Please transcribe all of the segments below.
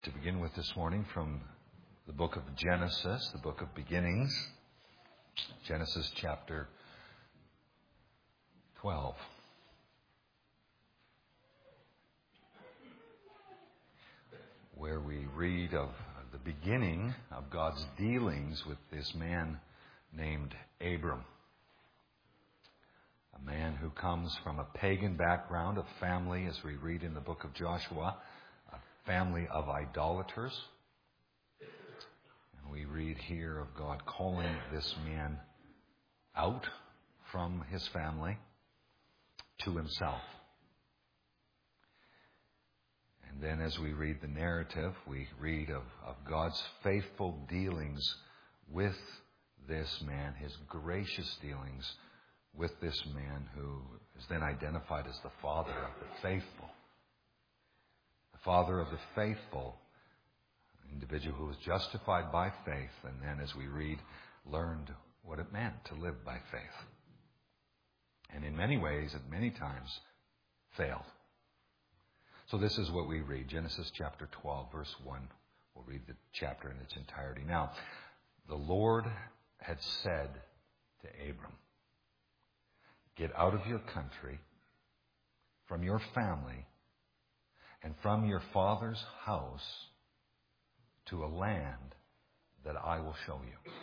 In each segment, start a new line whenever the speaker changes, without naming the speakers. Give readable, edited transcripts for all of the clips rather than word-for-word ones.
To begin with this morning from the book of Genesis, the book of beginnings, Genesis chapter 12. Where we read of the beginning of God's dealings with this man named Abram. A man who comes from a pagan background, a family, as we read in the book of Joshua, a family of idolaters. And we read here of God calling this man out from his family to himself. And then as we read the narrative, we read of God's faithful dealings with this man, his gracious dealings with this man who is then identified as the father of the faithful. The father of the faithful, an individual who was justified by faith, and then as we read, learned what it meant to live by faith. And in many ways, at many times, failed. So this is what we read, Genesis chapter 12, verse 1. We'll read the chapter in its entirety. Now, the Lord had said to Abram, "Get out of your country, from your family, and from your father's house to a land that I will show you.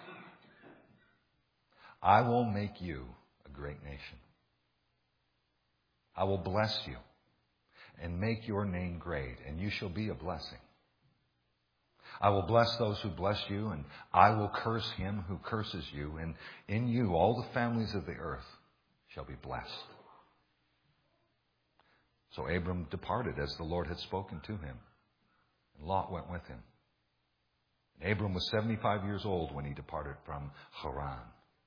I will make you a great nation. I will bless you and make your name great, and you shall be a blessing. I will bless those who bless you, and I will curse him who curses you, and in you all the families of the earth shall be blessed." So Abram departed as the Lord had spoken to him, and Lot went with him. And Abram was 75 years old when he departed from Haran.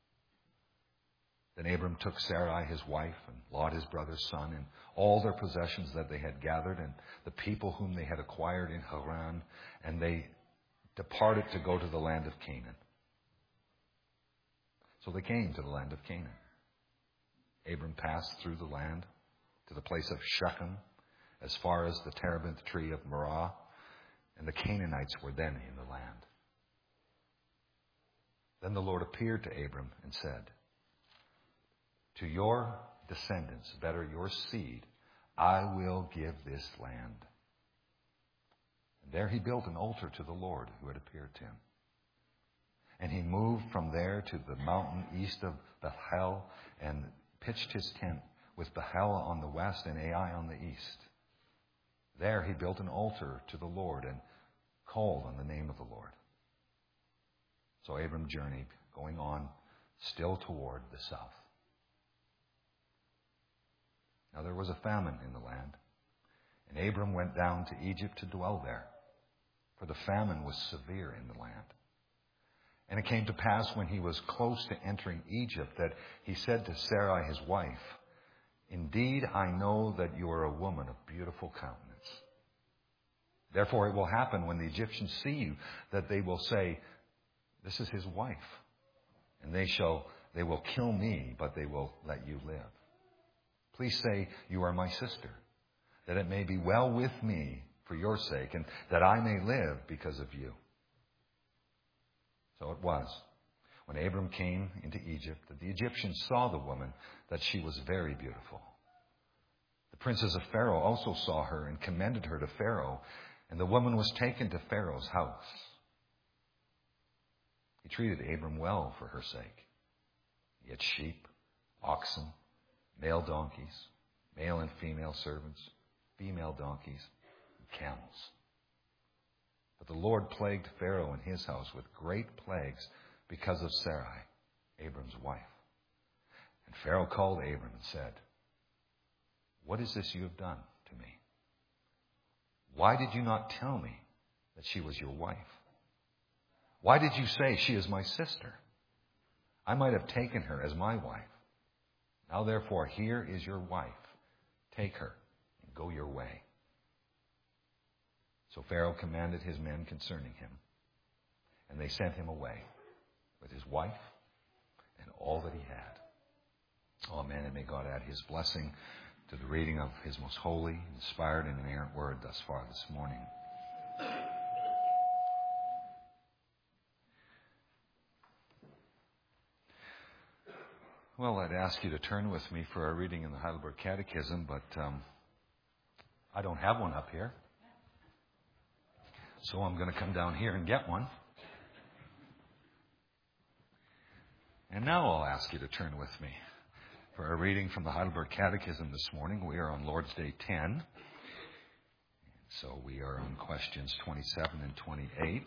Then Abram took Sarai his wife, and Lot his brother's son, and all their possessions that they had gathered, and the people whom they had acquired in Haran, and they departed to go to the land of Canaan. So they came to the land of Canaan. Abram passed through the land to the place of Shechem, as far as the terebinth tree of Morah, and the Canaanites were then in the land. Then the Lord appeared to Abram and said, "To your descendants, that are your seed, I will give this land." And there he built an altar to the Lord who had appeared to him. And he moved from there to the mountain east of Bethel and pitched his tent with Bethel on the west and Ai on the east. There he built an altar to the Lord and called on the name of the Lord. So Abram journeyed, going on still toward the south. Now there was a famine in the land, and Abram went down to Egypt to dwell there, for the famine was severe in the land. And it came to pass when he was close to entering Egypt that he said to Sarai his wife, "Indeed, I know that you are a woman of beautiful countenance. Therefore it will happen when the Egyptians see you that they will say, 'This is his wife.' And they will kill me, but they will let you live. Please say you are my sister, that it may be well with me for your sake, and that I may live because of you." So it was, when Abram came into Egypt, that the Egyptians saw the woman, that she was very beautiful. The princes of Pharaoh also saw her and commended her to Pharaoh, and the woman was taken to Pharaoh's house. He treated Abram well for her sake. He had sheep, oxen, male donkeys, male and female servants, female donkeys, and camels. But the Lord plagued Pharaoh and his house with great plagues because of Sarai, Abram's wife. And Pharaoh called Abram and said, "What is this you have done to me? Why did you not tell me that she was your wife? Why did you say she is my sister? I might have taken her as my wife. Now therefore, here is your wife. Take her and go your way." So Pharaoh commanded his men concerning him, and they sent him away with his wife and all that he had. Amen. And may God add his blessing to the reading of his most holy, inspired, and inerrant word thus far this morning. Well, I'd ask you to turn with me for our reading in the Heidelberg Catechism, but I don't have one up here. So I'm going to come down here and get one. And now I'll ask you to turn with me for our reading from the Heidelberg Catechism this morning. We are on Lord's Day 10. So we are on questions 27 and 28.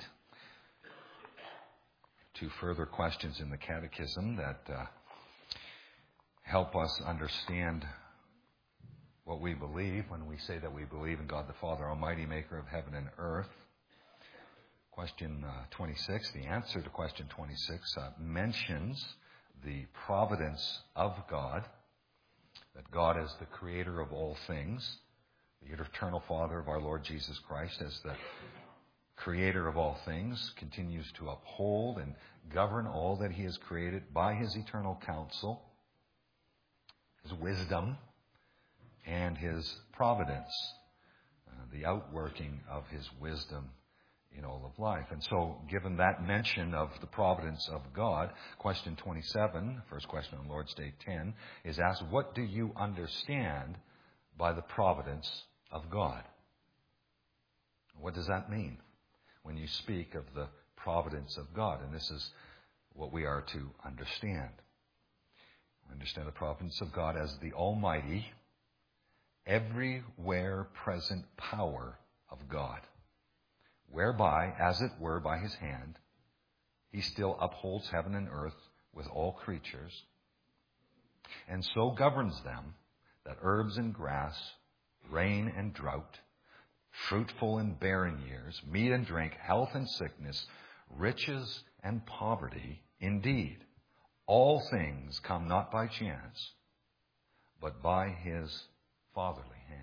Two further questions in the Catechism that help us understand what we believe when we say that we believe in God the Father Almighty, maker of heaven and earth. Question 26, the answer to question 26, mentions the providence of God, that God is the creator of all things, the eternal Father of our Lord Jesus Christ as the creator of all things, continues to uphold and govern all that he has created by his eternal counsel, his wisdom, and his providence, the outworking of his wisdom in all of life. And so, given that mention of the providence of God, question 27, first question on Lord's Day 10, is asked, what do you understand by the providence of God? What does that mean when you speak of the providence of God? And this is what we are to understand. Understand the providence of God as the almighty, everywhere present power of God, whereby, as it were by his hand, he still upholds heaven and earth with all creatures, and so governs them that herbs and grass, rain and drought, fruitful and barren years, meat and drink, health and sickness, riches and poverty, indeed, all things come not by chance, but by his fatherly hand.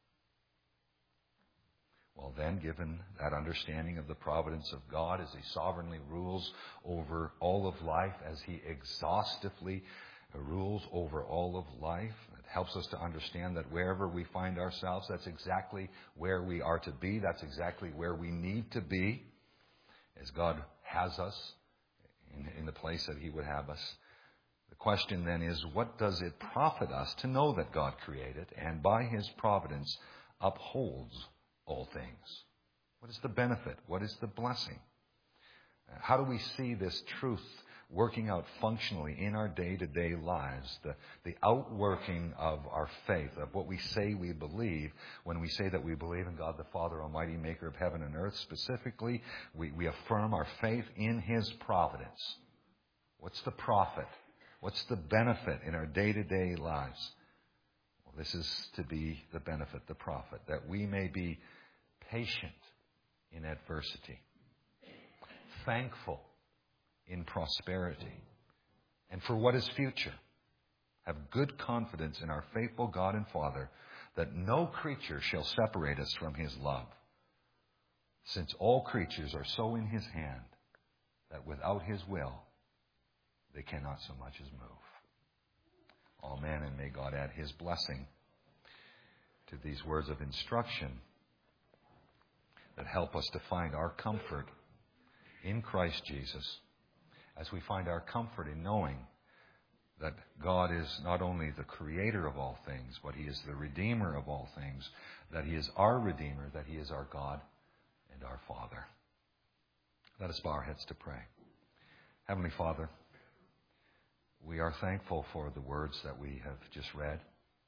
Well then, given that understanding of the providence of God as he sovereignly rules over all of life, as he exhaustively rules over all of life, it helps us to understand that wherever we find ourselves, that's exactly where we are to be. That's exactly where we need to be, as God has us in the place that he would have us. The question then is, what does it profit us to know that God created and by his providence upholds all things? What is the benefit? What is the blessing? How do we see this truth working out functionally in our day-to-day lives? The outworking of our faith, of what we say we believe, when we say that we believe in God the Father Almighty, maker of heaven and earth. Specifically, we affirm our faith in his providence. What's the profit? What's the benefit in our day-to-day lives? Well, this is to be the benefit, the profit, that we may be patient in adversity, thankful in prosperity, and for what is future, have good confidence in our faithful God and Father, that no creature shall separate us from his love, since all creatures are so in his hand that without his will they cannot so much as move. Amen, and may God add his blessing to these words of instruction that help us to find our comfort in Christ Jesus, as we find our comfort in knowing that God is not only the creator of all things, but he is the redeemer of all things, that he is our redeemer, that he is our God and our Father. Let us bow our heads to pray. Heavenly Father, we are thankful for the words that we have just read,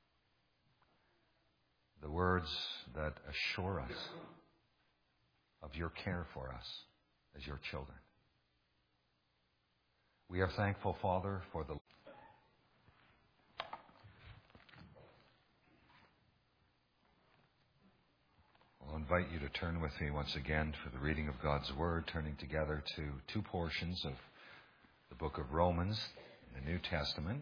the words that assure us of your care for us as your children. We are thankful, Father, for the... I'll invite you to turn with me once again for the reading of God's Word, turning together to two portions of the book of Romans in the New Testament.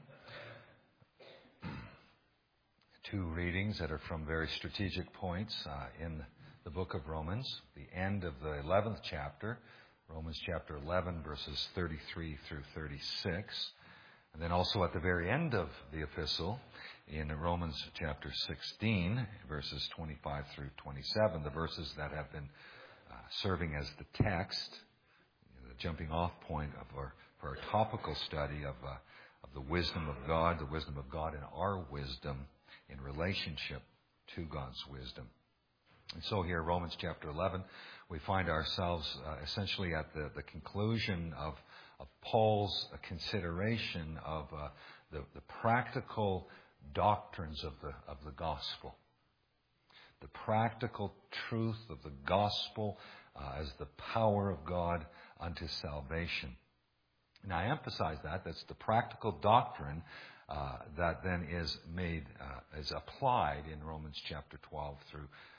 Two readings that are from very strategic points in the book of Romans, the end of the 11th chapter, Romans chapter 11, verses 33 through 36. And then also at the very end of the epistle, in Romans chapter 16, verses 25 through 27, the verses that have been serving as the text, the jumping off point for our topical study of of the wisdom of God in our wisdom in relationship to God's wisdom. And so here, Romans chapter 11, we find ourselves essentially at the conclusion of Paul's consideration of the practical doctrines of the gospel. The practical truth of the gospel as the power of God unto salvation. And I emphasize that's the practical doctrine that then is is applied in Romans chapter 12 through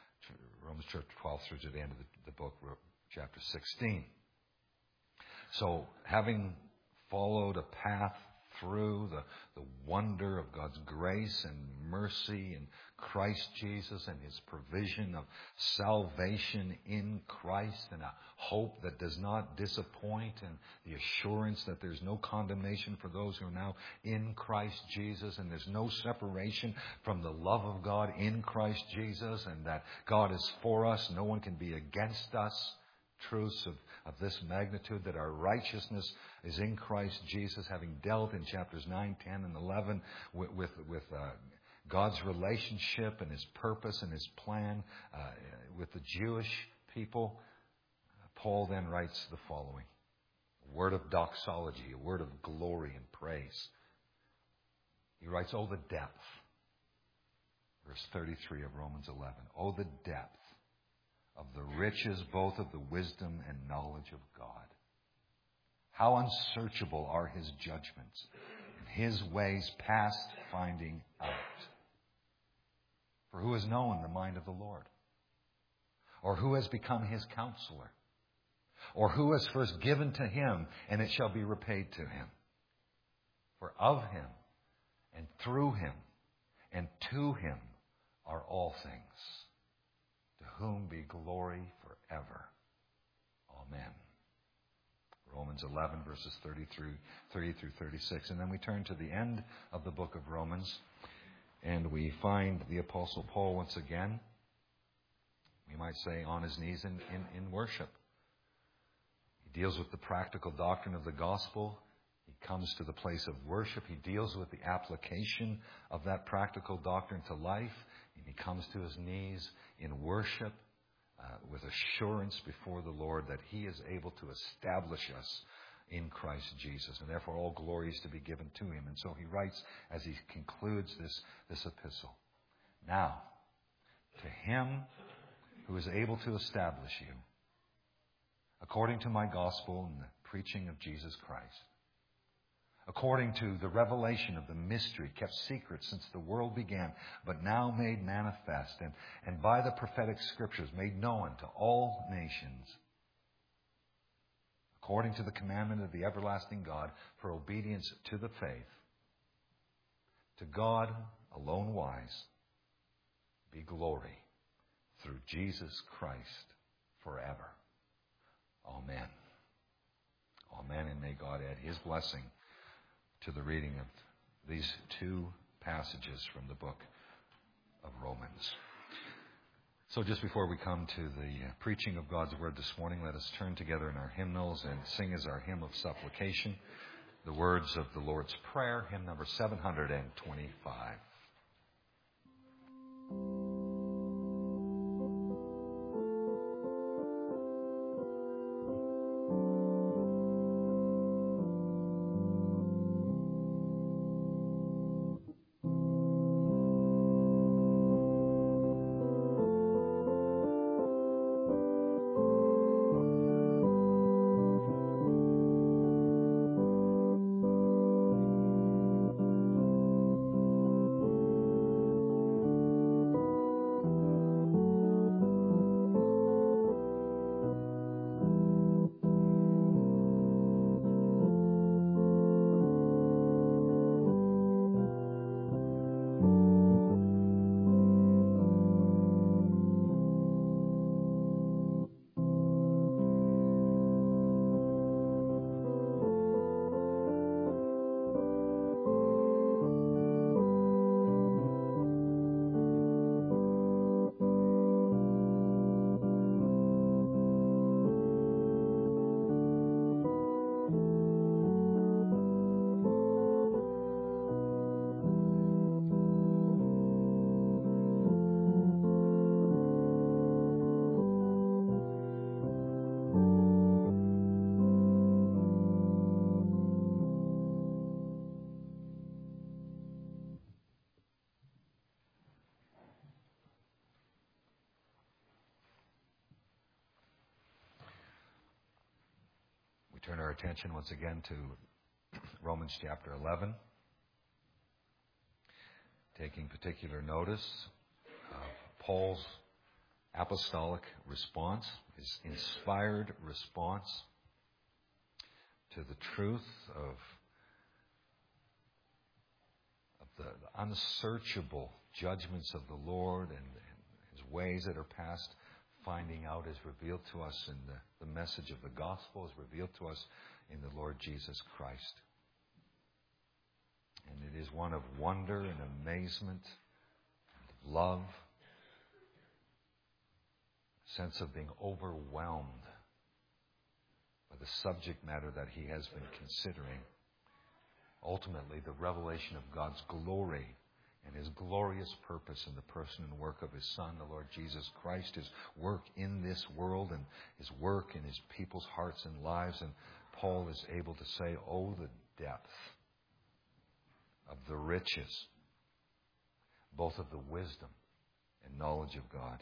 to the end of the book, chapter 16. So having followed a path through the wonder of God's grace and mercy in Christ Jesus and His provision of salvation in Christ and a hope that does not disappoint and the assurance that there's no condemnation for those who are now in Christ Jesus and there's no separation from the love of God in Christ Jesus and that God is for us, no one can be against us. Truths of this magnitude, that our righteousness is in Christ Jesus, having dealt in chapters 9, 10, and 11 with God's relationship and His purpose and His plan with the Jewish people. Paul then writes the following, a word of doxology, a word of glory and praise. He writes, "Oh, the depth," verse 33 of Romans 11, "Oh, the depth of the riches both of the wisdom and knowledge of God. How unsearchable are His judgments, and His ways past finding out. For who has known the mind of the Lord? Or who has become His counselor? Or who has first given to Him, and it shall be repaid to Him? For of Him, and through Him, and to Him are all things. To whom be glory forever. Amen." Romans 11, verses 30 through 36. And then we turn to the end of the book of Romans, and we find the Apostle Paul once again, we might say, on his knees in worship. He deals with the practical doctrine of the gospel. He comes to the place of worship. He deals with the application of that practical doctrine to life. And he comes to his knees in worship with assurance before the Lord that He is able to establish us in Christ Jesus. And therefore all glory is to be given to Him. And so he writes as he concludes this epistle, "Now, to Him who is able to establish you, according to my gospel and the preaching of Jesus Christ, according to the revelation of the mystery kept secret since the world began, but now made manifest, and by the prophetic scriptures made known to all nations, according to the commandment of the everlasting God, for obedience to the faith, to God alone wise, be glory through Jesus Christ forever. Amen." Amen, and may God add His blessing to the reading of these two passages from the book of Romans. So just before we come to the preaching of God's Word this morning, let us turn together in our hymnals and sing as our hymn of supplication the words of the Lord's Prayer, hymn number 725. Turn our attention once again to Romans chapter 11, taking particular notice of Paul's apostolic response, his inspired response to the truth of the unsearchable judgments of the Lord and His ways that are past finding out is revealed to us in the message of the gospel, is revealed to us in the Lord Jesus Christ. And it is one of wonder and amazement, and love, a sense of being overwhelmed by the subject matter that he has been considering. Ultimately, the revelation of God's glory and His glorious purpose in the person and work of His Son, the Lord Jesus Christ, His work in this world and His work in His people's hearts and lives. And Paul is able to say, oh, the depth of the riches, both of the wisdom and knowledge of God.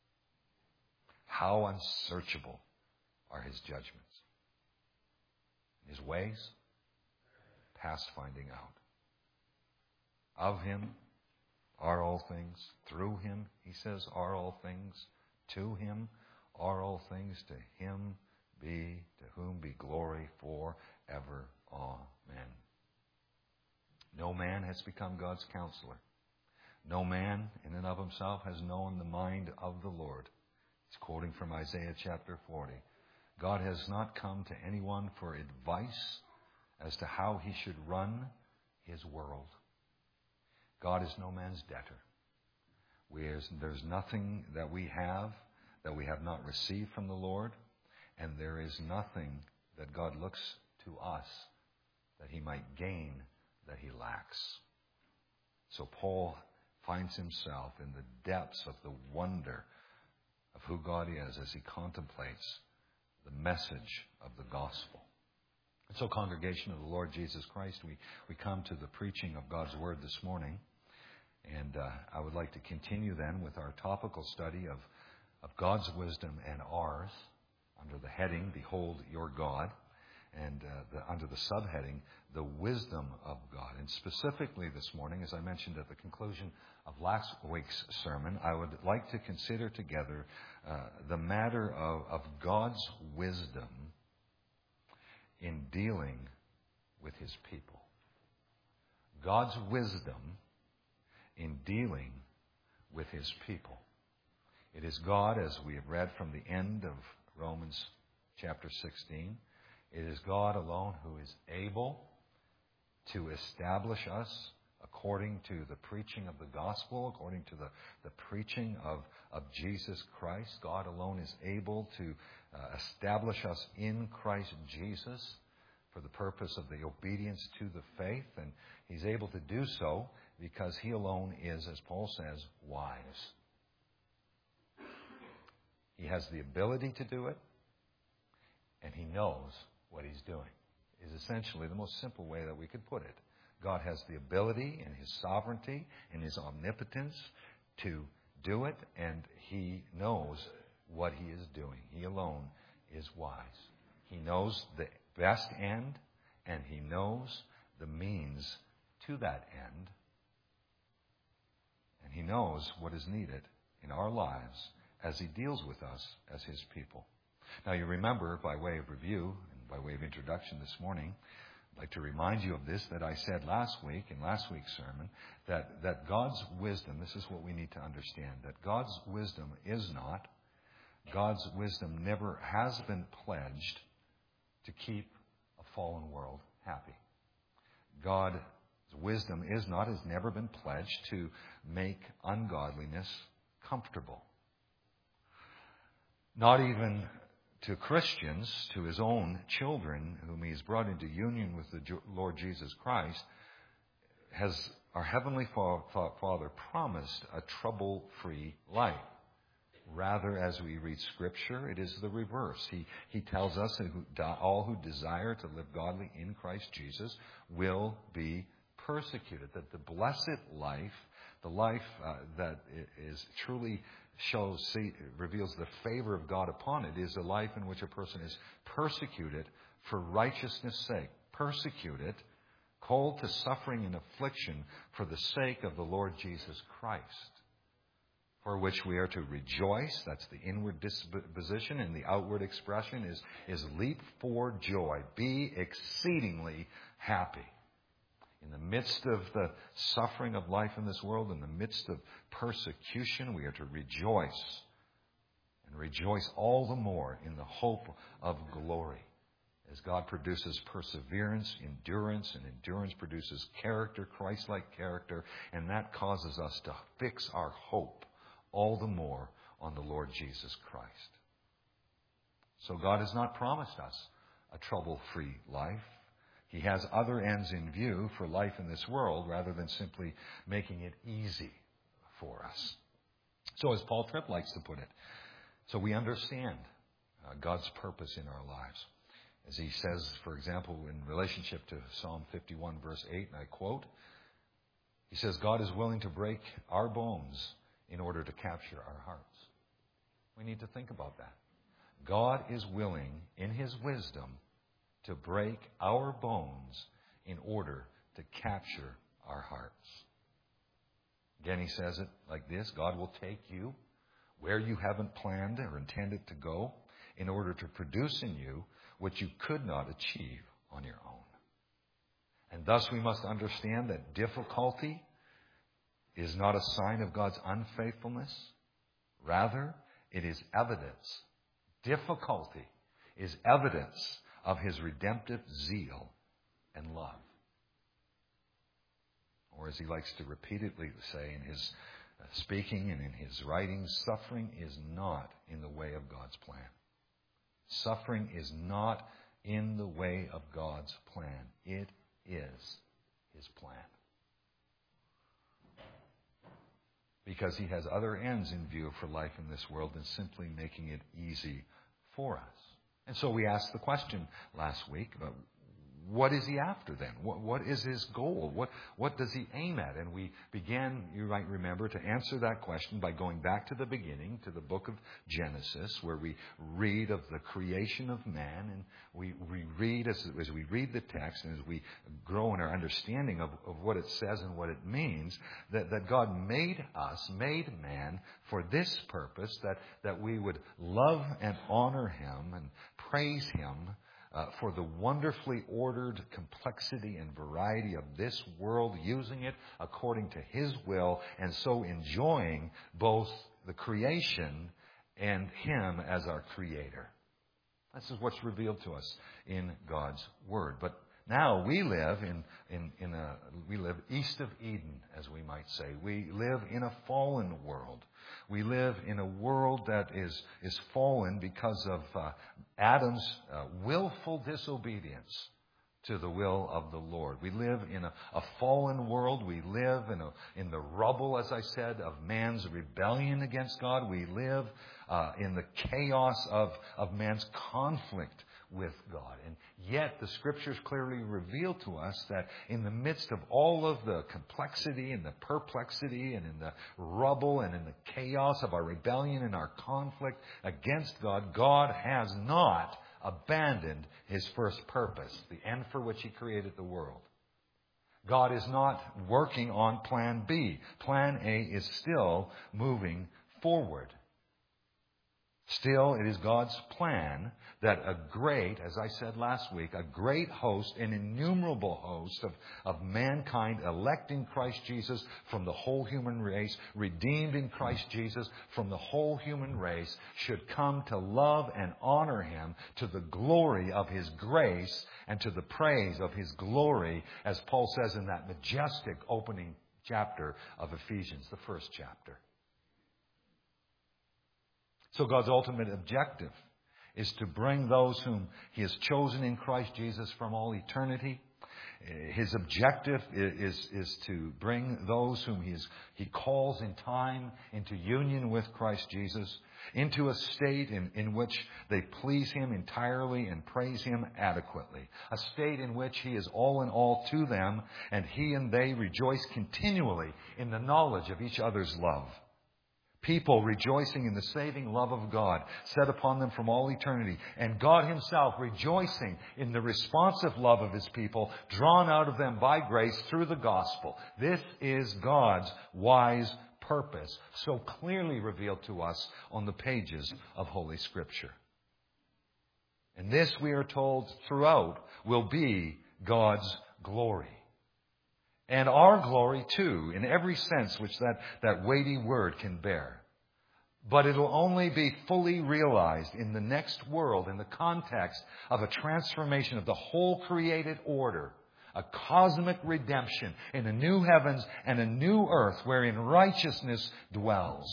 How unsearchable are His judgments. His ways, past finding out. Of Him are all things. Through Him, he says, are all things. To Him are all things. To Him be, to whom be glory forever. Amen. No man has become God's counselor. No man in and of himself has known the mind of the Lord. It's quoting from Isaiah chapter 40. God has not come to anyone for advice as to how he should run His world. God is no man's debtor. There's nothing that we have not received from the Lord, and there is nothing that God looks to us that He might gain that He lacks. So Paul finds himself in the depths of the wonder of who God is as he contemplates the message of the gospel. And so, congregation of the Lord Jesus Christ, we come to the preaching of God's Word this morning. And I would like to continue then with our topical study of God's wisdom and ours under the heading, Behold Your God, and under the subheading, The Wisdom of God. And specifically this morning, as I mentioned at the conclusion of last week's sermon, I would like to consider together the matter of God's wisdom in dealing with His people. God's wisdom in dealing with His people. It is God, as we have read from the end of Romans chapter 16, it is God alone who is able to establish us according to the preaching of the gospel, according to the preaching of Jesus Christ. God alone is able to establish us in Christ Jesus for the purpose of the obedience to the faith. And He's able to do so because He alone is, as Paul says, wise. He has the ability to do it, and He knows what He's doing, is essentially the most simple way that we could put it. God has the ability and His sovereignty and His omnipotence to do it, and He knows what He is doing. He alone is wise. He knows the best end, and He knows the means to that end. And He knows what is needed in our lives as He deals with us as His people. Now, you remember, by way of review and by way of introduction this morning, I'd like to remind you of this that I said last week, in last week's sermon, that God's wisdom, this is what we need to understand, that God's wisdom never has been pledged to keep a fallen world happy. God's wisdom has never been pledged to make ungodliness comfortable. Not even to Christians, to His own children, whom He has brought into union with the Lord Jesus Christ, has our Heavenly Father promised a trouble-free life. Rather, as we read Scripture, it is the reverse. He tells us that all who desire to live godly in Christ Jesus will be persecuted. That the blessed life, the life that is truly reveals the favor of God upon it, is a life in which a person is persecuted for righteousness' sake. Persecuted, called to suffering and affliction for the sake of the Lord Jesus Christ, for which we are to rejoice. That's the inward disposition, and the outward expression is leap for joy. Be exceedingly happy. In the midst of the suffering of life in this world, in the midst of persecution, we are to rejoice, and rejoice all the more in the hope of glory. As God produces perseverance, endurance, and endurance produces character, Christ-like character, and that causes us to fix our hope all the more on the Lord Jesus Christ. So God has not promised us a trouble-free life. He has other ends in view for life in this world rather than simply making it easy for us. So as Paul Tripp likes to put it, so we understand God's purpose in our lives. As he says, for example, in relationship to Psalm 51, verse 8, and I quote, he says, God is willing to break our bones in order to capture our hearts. We need to think about that. God is willing, in his wisdom, to break our bones in order to capture our hearts. Again, he says it like this: God will take you where you haven't planned or intended to go in order to produce in you what you could not achieve on your own. And thus we must understand that difficulty is not a sign of God's unfaithfulness. Rather, it is evidence. Difficulty is evidence of his redemptive zeal and love. Or as he likes to repeatedly say in his speaking and in his writings, suffering is not in the way of God's plan. Suffering is not in the way of God's plan. It is his plan. Because he has other ends in view for life in this world than simply making it easy for us. And so we asked the question last week, what is he after then? What is his goal? What does he aim at? And we began, you might remember, to answer that question by going back to the beginning, to the book of Genesis, where we read of the creation of man, and we read, as we read the text and as we grow in our understanding of what it says and what it means, that God made us, made man for this purpose, that we would love and honor him and praise him for the wonderfully ordered complexity and variety of this world, using it according to his will, and so enjoying both the creation and him as our creator. This is what's revealed to us in God's word. But now we live we live east of Eden, as we might say. We live in a fallen world. We live in a world that is fallen because of Adam's willful disobedience to the will of the Lord. We live in a fallen world. We live in the rubble, as I said, of man's rebellion against God. We live in the chaos of man's conflict with God. And yet the Scriptures clearly reveal to us that in the midst of all of the complexity and the perplexity and in the rubble and in the chaos of our rebellion and our conflict against God, God has not abandoned his first purpose, the end for which he created the world. God is not working on plan B. Plan A is still moving forward. Still, it is God's plan that a great, as I said last week, a great host, an innumerable host of mankind elect in Christ Jesus from the whole human race, redeemed in Christ Jesus from the whole human race, should come to love and honor him to the glory of his grace and to the praise of his glory, as Paul says in that majestic opening chapter of Ephesians, the first chapter. So God's ultimate objective is to bring those whom he has chosen in Christ Jesus from all eternity His objective is to bring those whom He calls in time into union with Christ Jesus, into a state in which they please Him entirely and praise Him adequately. A state in which He is all in all to them, and He and they rejoice continually in the knowledge of each other's love. People rejoicing in the saving love of God set upon them from all eternity. And God Himself rejoicing in the responsive love of His people drawn out of them by grace through the gospel. This is God's wise purpose, so clearly revealed to us on the pages of Holy Scripture. And this, we are told throughout, will be God's glory. And our glory, too, in every sense which that weighty word can bear. But it'll only be fully realized in the next world, in the context of a transformation of the whole created order, a cosmic redemption in a new heavens and a new earth wherein righteousness dwells.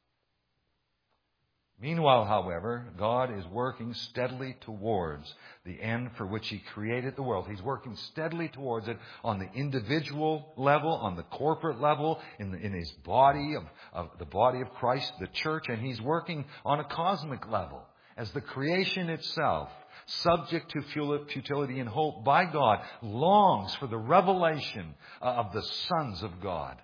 Meanwhile, however, God is working steadily towards the end for which He created the world. He's working steadily towards it on the individual level, on the corporate level, in His body, of the body of Christ, the church, and He's working on a cosmic level as the creation itself, subject to futility and hope by God, longs for the revelation of the sons of God.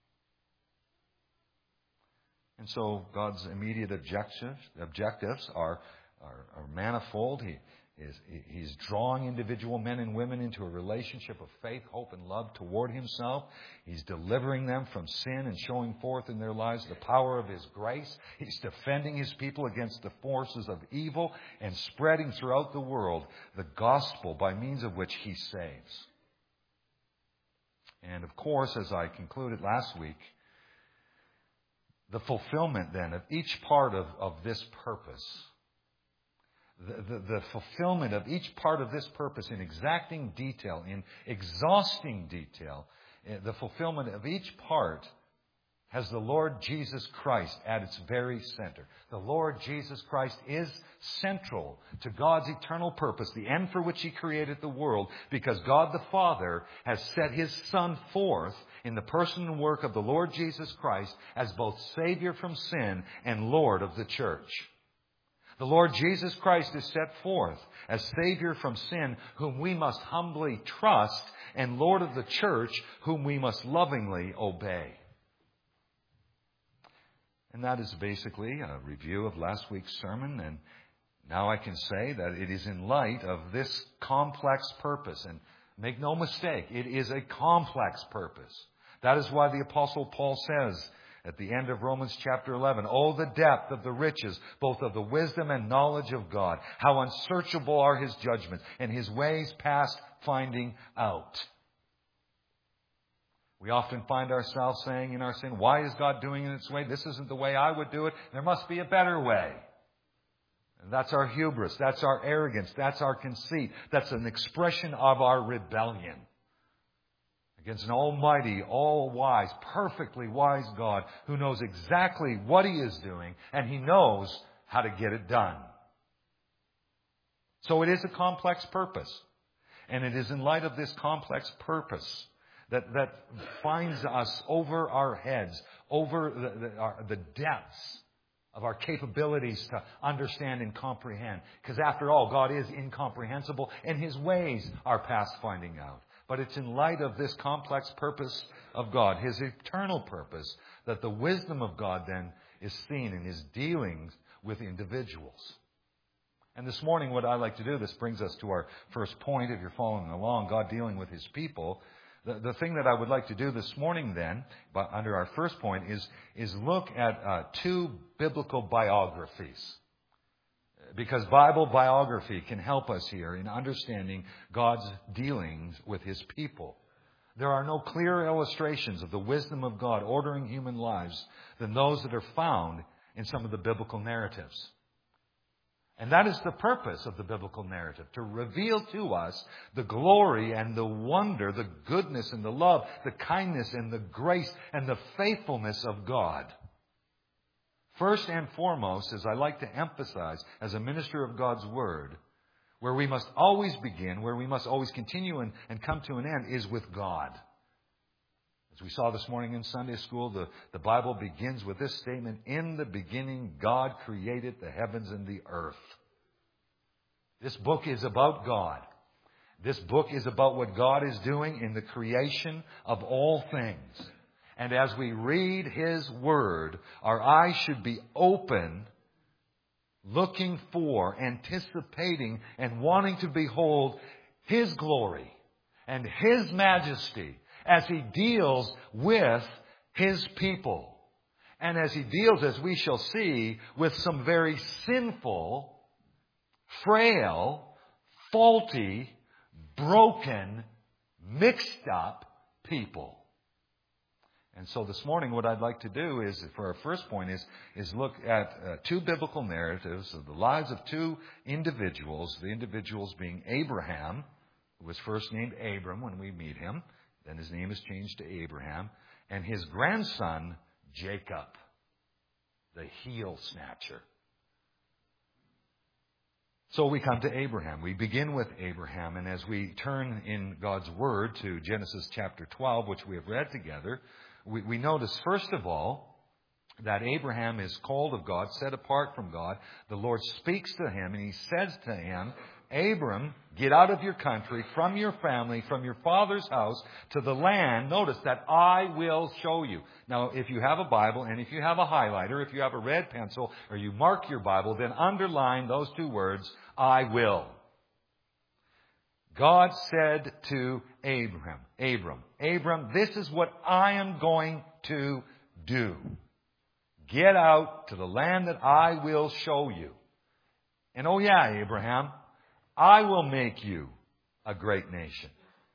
And so God's immediate objectives are manifold. He's drawing individual men and women into a relationship of faith, hope, and love toward Himself. He's delivering them from sin and showing forth in their lives the power of His grace. He's defending His people against the forces of evil and spreading throughout the world the gospel by means of which He saves. And of course, as I concluded last week, the fulfillment then of each part of this purpose, the fulfillment of each part of this purpose in exacting detail, in exhausting detail, the fulfillment of each part has the Lord Jesus Christ at its very center. The Lord Jesus Christ is central to God's eternal purpose, the end for which He created the world, because God the Father has set His Son forth in the person and work of the Lord Jesus Christ as both Savior from sin and Lord of the church. The Lord Jesus Christ is set forth as Savior from sin, whom we must humbly trust, and Lord of the church, whom we must lovingly obey. And that is basically a review of last week's sermon. And now I can say that it is in light of this complex purpose. And make no mistake, it is a complex purpose. That is why the Apostle Paul says at the end of Romans chapter 11, "Oh, the depth of the riches, both of the wisdom and knowledge of God. How unsearchable are His judgments, and His ways past finding out." We often find ourselves saying in our sin, "Why is God doing it this way? This isn't the way I would do it. There must be a better way." And that's our hubris. That's our arrogance. That's our conceit. That's an expression of our rebellion against an almighty, all-wise, perfectly wise God who knows exactly what He is doing, and He knows how to get it done. So it is a complex purpose. And it is in light of this complex purpose that finds us over our heads, over the depths of our capabilities to understand and comprehend. Because after all, God is incomprehensible and His ways are past finding out. But it's in light of this complex purpose of God, His eternal purpose, that the wisdom of God then is seen in His dealings with individuals. And this morning, what I like to do, this brings us to our first point, if you're following along, God dealing with His people. The thing that I would like to do this morning then, under our first point, is look at two biblical biographies. Because Bible biography can help us here in understanding God's dealings with His people. There are no clearer illustrations of the wisdom of God ordering human lives than those that are found in some of the biblical narratives. And that is the purpose of the biblical narrative, to reveal to us the glory and the wonder, the goodness and the love, the kindness and the grace and the faithfulness of God. First and foremost, as I like to emphasize as a minister of God's Word, where we must always begin, where we must always continue and come to an end, is with God. As we saw this morning in Sunday school, the Bible begins with this statement: in the beginning, God created the heavens and the earth. This book is about God. This book is about what God is doing in the creation of all things. And as we read His Word, our eyes should be open, looking for, anticipating, and wanting to behold His glory and His majesty as He deals with His people. And as He deals, as we shall see, with some very sinful, frail, faulty, broken, mixed up people. And so this morning what I'd like to do is, for our first point, is look at two biblical narratives of the lives of two individuals, the individuals being Abraham, who was first named Abram when we meet him, then his name is changed to Abraham, and his grandson, Jacob, the heel snatcher. So we come to Abraham. We begin with Abraham, and as we turn in God's Word to Genesis chapter 12, which we have read together, we notice, first of all, that Abraham is called of God, set apart from God. The Lord speaks to him, and He says to him, Abram, get out of your country, from your family, from your father's house, to the land, notice, that I will show you. Now, if you have a Bible, and if you have a highlighter, if you have a red pencil, or you mark your Bible, then underline those two words, I will. God said to Abram, this is what I am going to do. Get out to the land that I will show you. And oh yeah, Abraham, I will make you a great nation.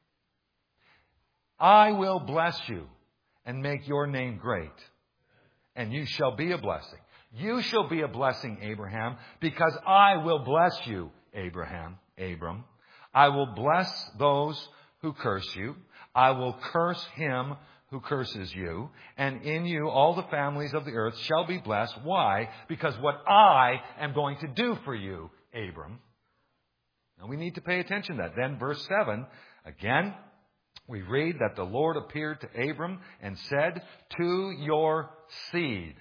I will bless you and make your name great. And you shall be a blessing. You shall be a blessing, Abraham, because I will bless you, Abram. I will bless those who curse you. I will curse him who curses you. And in you all the families of the earth shall be blessed. Why? Because what I am going to do for you, Abram. Now we need to pay attention to that. Then verse 7, again, we read that the Lord appeared to Abram and said, to your seed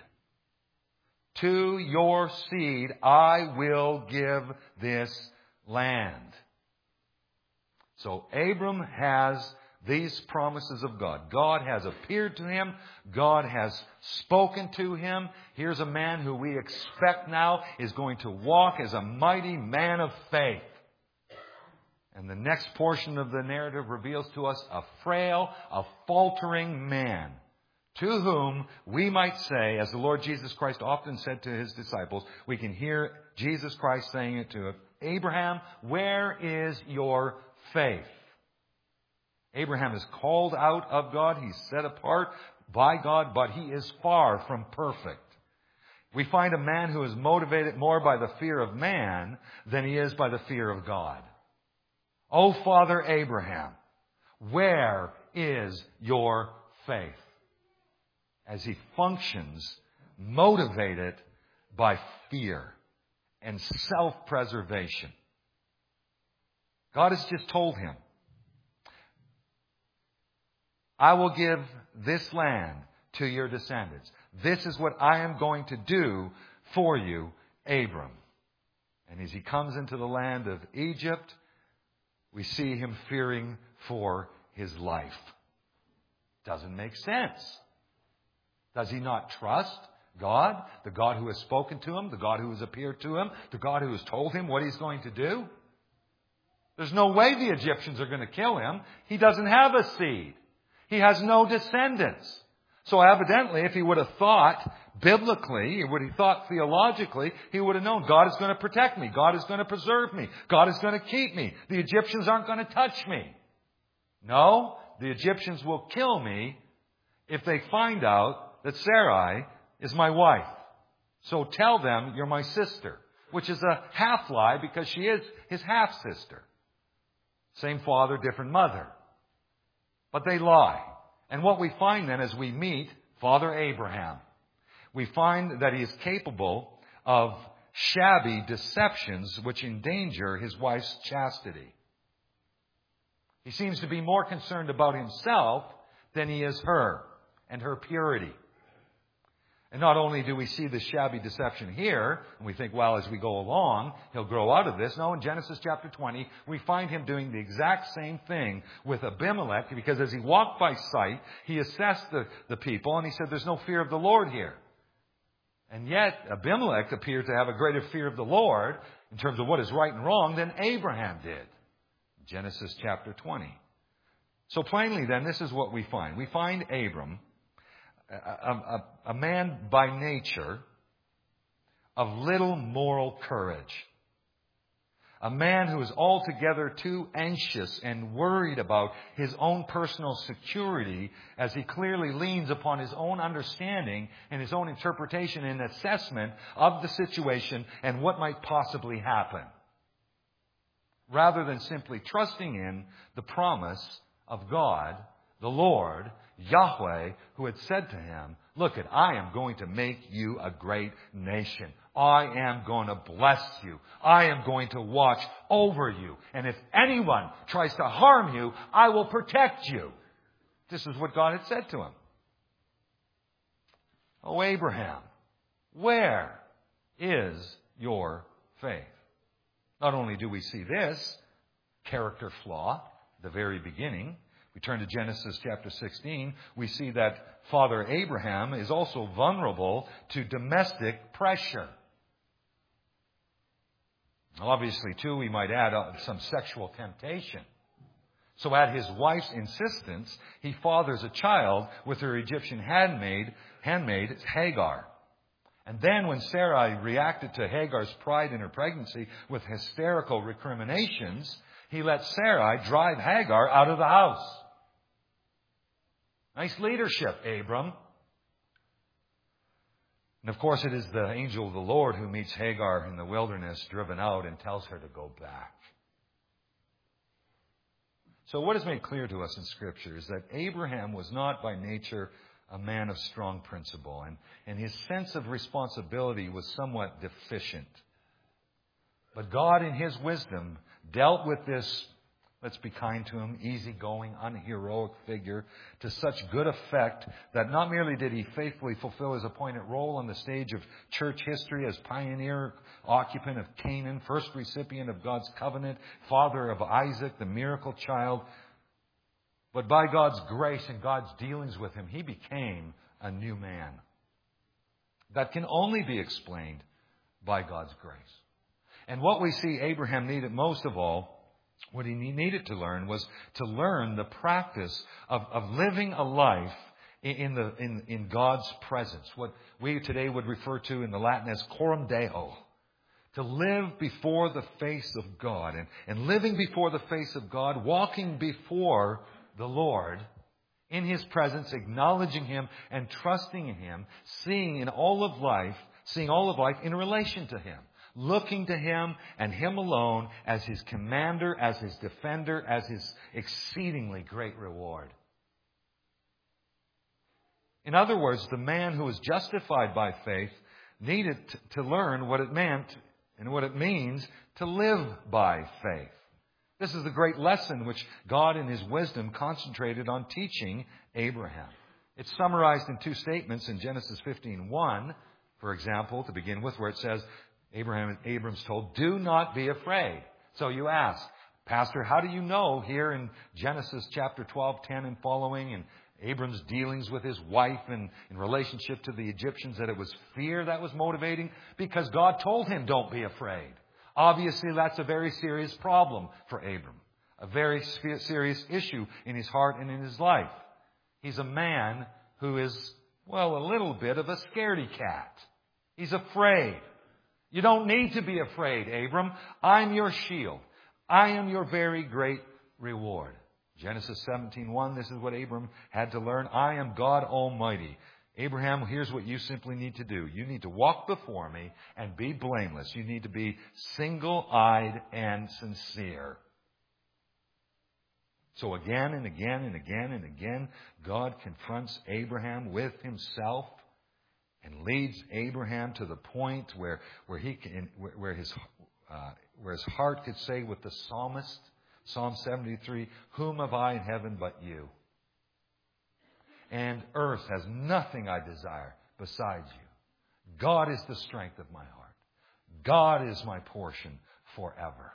I will give this land. So Abram has these promises of God. God has appeared to him. God has spoken to him. Here's a man who we expect now is going to walk as a mighty man of faith. And the next portion of the narrative reveals to us a frail, a faltering man, to whom we might say, as the Lord Jesus Christ often said to His disciples, we can hear Jesus Christ saying it to Abraham, where is your faith? Abraham is called out of God. He's set apart by God, but he is far from perfect. We find a man who is motivated more by the fear of man than he is by the fear of God. Oh, Father Abraham, where is your faith? As he functions motivated by fear and self-preservation. God has just told him, I will give this land to your descendants. This is what I am going to do for you, Abram. And as he comes into the land of Egypt, we see him fearing for his life. Doesn't make sense. Does he not trust God, the God who has spoken to him, the God who has appeared to him, the God who has told him what he's going to do? There's no way the Egyptians are going to kill him. He doesn't have a seed. He has no descendants. So evidently, if he would have thought biblically, or would he thought theologically, he would have known God is going to protect me. God is going to preserve me. God is going to keep me. The Egyptians aren't going to touch me. No, the Egyptians will kill me if they find out that Sarai is my wife. So tell them you're my sister, which is a half lie because she is his half sister. Same father, different mother. But they lie. And what we find then as we meet Father Abraham, we find that he is capable of shabby deceptions which endanger his wife's chastity. He seems to be more concerned about himself than he is her and her purity. And not only do we see this shabby deception here, and we think, well, as we go along, he'll grow out of this. No, in Genesis chapter 20, we find him doing the exact same thing with Abimelech, because as he walked by sight, he assessed the people, and he said, there's no fear of the Lord here. And yet, Abimelech appeared to have a greater fear of the Lord, in terms of what is right and wrong, than Abraham did. Genesis chapter 20. So plainly then, this is what we find. We find Abram, a man by nature of little moral courage. A man who is altogether too anxious and worried about his own personal security, as he clearly leans upon his own understanding and his own interpretation and assessment of the situation and what might possibly happen, rather than simply trusting in the promise of God, the Lord, Yahweh, who had said to him, look, I am going to make you a great nation. I am going to bless you. I am going to watch over you. And if anyone tries to harm you, I will protect you. This is what God had said to him. Oh, Abraham, where is your faith? Not only do we see this character flaw at the very beginning, we turn to Genesis chapter 16, we see that Father Abraham is also vulnerable to domestic pressure. Obviously, too, we might add some sexual temptation. So at his wife's insistence, he fathers a child with her Egyptian handmaid Hagar. And then when Sarai reacted to Hagar's pride in her pregnancy with hysterical recriminations, he let Sarai drive Hagar out of the house. Nice leadership, Abram. And of course, it is the angel of the Lord who meets Hagar in the wilderness, driven out, and tells her to go back. So what is made clear to us in Scripture is that Abraham was not by nature a man of strong principle, and his sense of responsibility was somewhat deficient. But God, in His wisdom, dealt with this, let's be kind to him, easygoing, unheroic figure to such good effect that not merely did he faithfully fulfill his appointed role on the stage of church history as pioneer, occupant of Canaan, first recipient of God's covenant, father of Isaac, the miracle child, but by God's grace and God's dealings with him, he became a new man. That can only be explained by God's grace. And what we see Abraham needed most of all, what he needed to learn, was to learn the practice of living a life in God's presence. What we today would refer to in the Latin as coram Deo. To live before the face of God. And living before the face of God, walking before the Lord in His presence, acknowledging Him and trusting in Him, seeing all of life in relation to Him. Looking to Him and Him alone as His commander, as His defender, as His exceedingly great reward. In other words, the man who was justified by faith needed to learn what it meant and what it means to live by faith. This is the great lesson which God in His wisdom concentrated on teaching Abraham. It's summarized in two statements in Genesis 15:1, for example, to begin with, where it says, Abram's told, do not be afraid. So you ask, Pastor, how do you know here in Genesis chapter 12:10 and following, and Abram's dealings with his wife and in relationship to the Egyptians, that it was fear that was motivating? Because God told him, don't be afraid. Obviously, that's a very serious problem for Abram. A very serious issue in his heart and in his life. He's a man who is, well, a little bit of a scaredy cat. He's afraid. You don't need to be afraid, Abram. I'm your shield. I am your very great reward. Genesis 17:1, this is what Abram had to learn. I am God Almighty. Abraham, here's what you simply need to do. You need to walk before me and be blameless. You need to be single-eyed and sincere. So again and again and again and again, God confronts Abraham with Himself and leads Abraham to the point where his heart could say with the psalmist, Psalm 73, "Whom have I in heaven but you? And earth has nothing I desire besides you. God is the strength of my heart. God is my portion forever."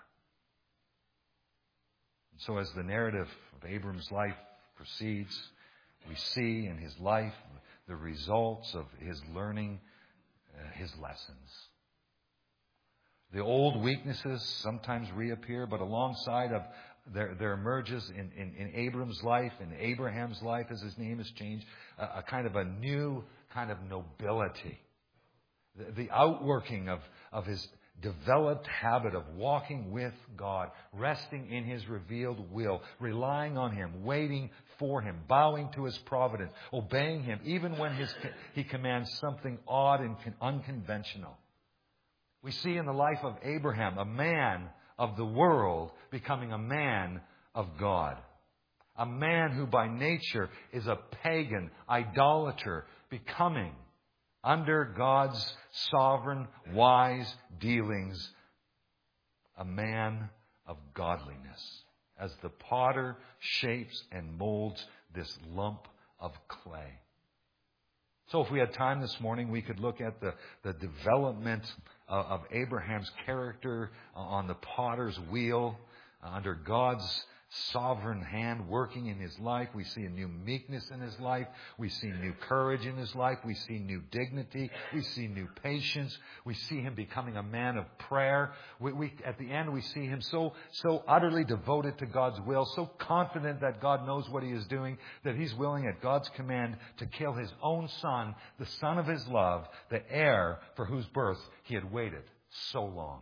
And so as the narrative of Abram's life proceeds, we see in his life the results of his learning his lessons. The old weaknesses sometimes reappear, but alongside of there emerges in Abram's life, in Abraham's life as his name has changed, a kind of a new kind of nobility. The outworking of his developed habit of walking with God, resting in His revealed will, relying on Him, waiting for Him, bowing to His providence, obeying Him, even when He commands something odd and unconventional. We see in the life of Abraham, a man of the world becoming a man of God. A man who by nature is a pagan, idolater, becoming, under God's sovereign, wise dealings, a man of godliness, as the potter shapes and molds this lump of clay. So if we had time this morning, we could look at the development of Abraham's character on the potter's wheel, under God's sovereign hand working in his life. We see a new meekness in his life. We see new courage in his life. We see new dignity. We see new patience. We see him becoming a man of prayer. At the end, we see him so utterly devoted to God's will, so confident that God knows what he is doing, that he's willing at God's command to kill his own son, the son of his love, the heir for whose birth he had waited so long.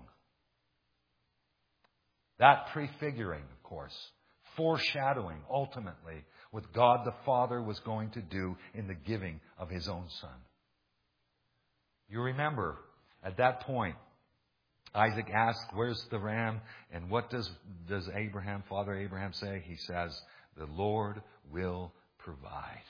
That prefiguring, of course, foreshadowing ultimately what God the Father was going to do in the giving of His own Son. You remember, at that point, Isaac asked, "Where's the ram?" And what does Father Abraham say? He says, "The Lord will provide."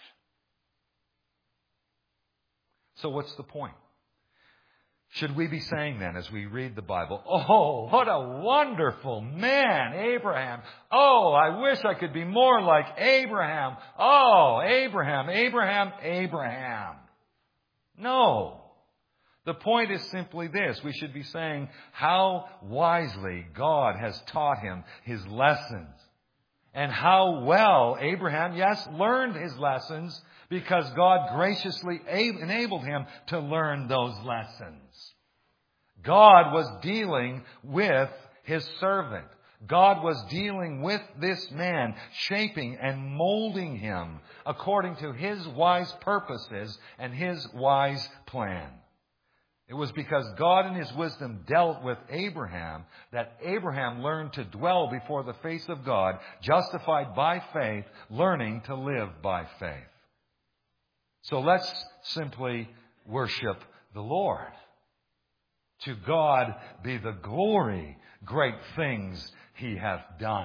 So what's the point? Should we be saying then, as we read the Bible, "Oh, what a wonderful man, Abraham. Oh, I wish I could be more like Abraham. Oh, Abraham, Abraham, Abraham." No. The point is simply this. We should be saying how wisely God has taught him his lessons. And how well Abraham, yes, learned his lessons, because God graciously enabled him to learn those lessons. God was dealing with His servant. God was dealing with this man, shaping and molding him according to His wise purposes and His wise plan. It was because God in His wisdom dealt with Abraham that Abraham learned to dwell before the face of God, justified by faith, learning to live by faith. So let's simply worship the Lord. To God be the glory, great things He hath done.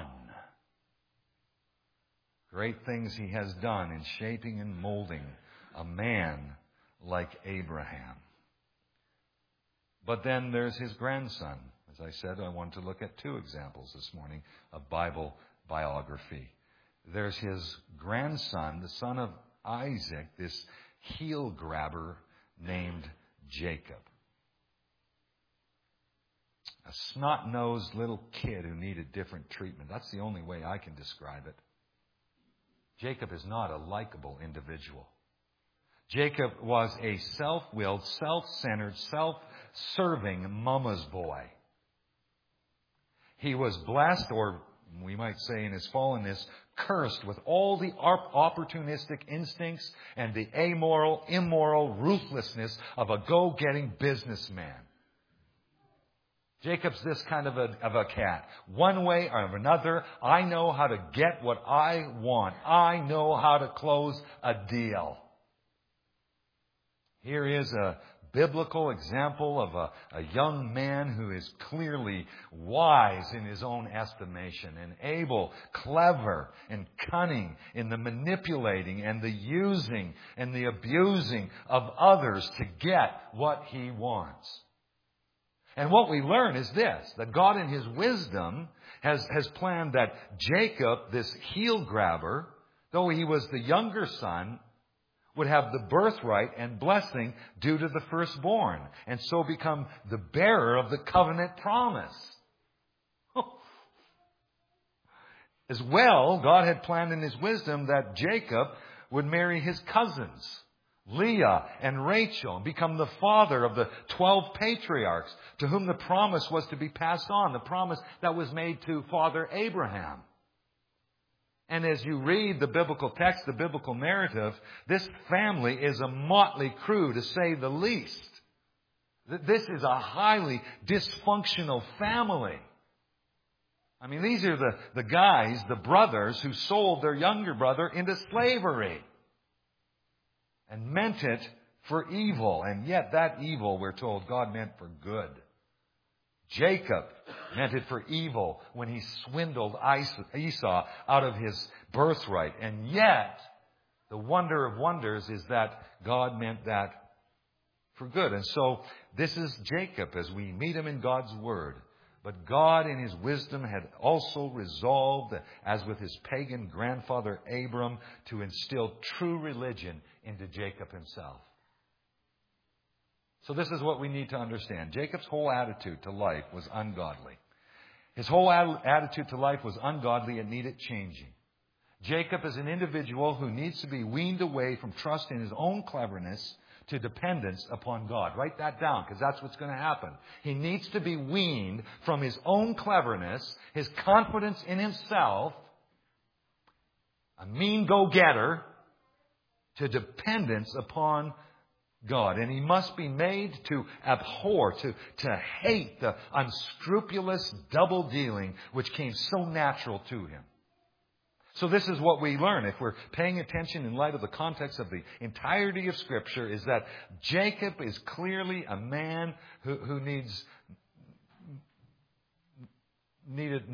Great things He has done in shaping and molding a man like Abraham. But then there's his grandson. As I said, I want to look at two examples this morning of Bible biography. There's his grandson, the son of Isaac, this heel grabber named Jacob. A snot-nosed little kid who needed different treatment. That's the only way I can describe it. Jacob is not a likable individual. Jacob was a self-willed, self-centered, self-serving mama's boy. He was blessed, or we might say in his fallenness, cursed with all the opportunistic instincts and the amoral, immoral ruthlessness of a go-getting businessman. Jacob's this kind of a cat. One way or another, I know how to get what I want. I know how to close a deal. Here is a biblical example of a young man who is clearly wise in his own estimation and able, clever, and cunning in the manipulating and the using and the abusing of others to get what he wants. And what we learn is this, that God in His wisdom has planned that Jacob, this heel grabber, though he was the younger son, would have the birthright and blessing due to the firstborn, and so become the bearer of the covenant promise. As well, God had planned in His wisdom that Jacob would marry his cousins, Leah and Rachel, and become the father of the 12 patriarchs to whom the promise was to be passed on, the promise that was made to Father Abraham. And as you read the biblical text, the biblical narrative, this family is a motley crew, to say the least. This is a highly dysfunctional family. I mean, these are the guys, the brothers, who sold their younger brother into slavery and meant it for evil. And yet that evil, we're told, God meant for good. Jacob meant it for evil when he swindled Esau out of his birthright. And yet, the wonder of wonders is that God meant that for good. And so, this is Jacob as we meet him in God's Word. But God in His wisdom had also resolved, as with his pagan grandfather Abram, to instill true religion into Jacob himself. So this is what we need to understand. Jacob's whole attitude to life was ungodly. His whole attitude to life was ungodly and needed changing. Jacob is an individual who needs to be weaned away from trust in his own cleverness to dependence upon God. Write that down, because that's what's going to happen. He needs to be weaned from his own cleverness, his confidence in himself, a mean go-getter, to dependence upon God. And he must be made to abhor, to hate the unscrupulous double-dealing which came so natural to him. So this is what we learn, if we're paying attention in light of the context of the entirety of Scripture, is that Jacob is clearly a man who needed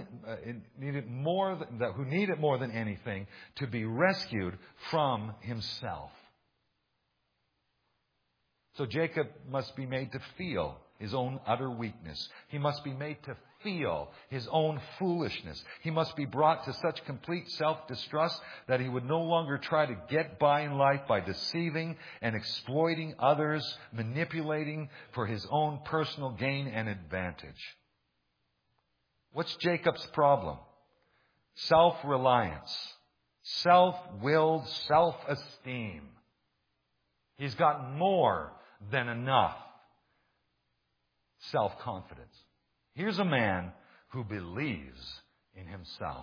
more than anything to be rescued from himself. So Jacob must be made to feel his own utter weakness. He must be made to feel his own foolishness. He must be brought to such complete self-distrust that he would no longer try to get by in life by deceiving and exploiting others, manipulating for his own personal gain and advantage. What's Jacob's problem? Self-reliance, self-willed self-esteem. He's got more than enough self-confidence. Here's a man who believes in himself.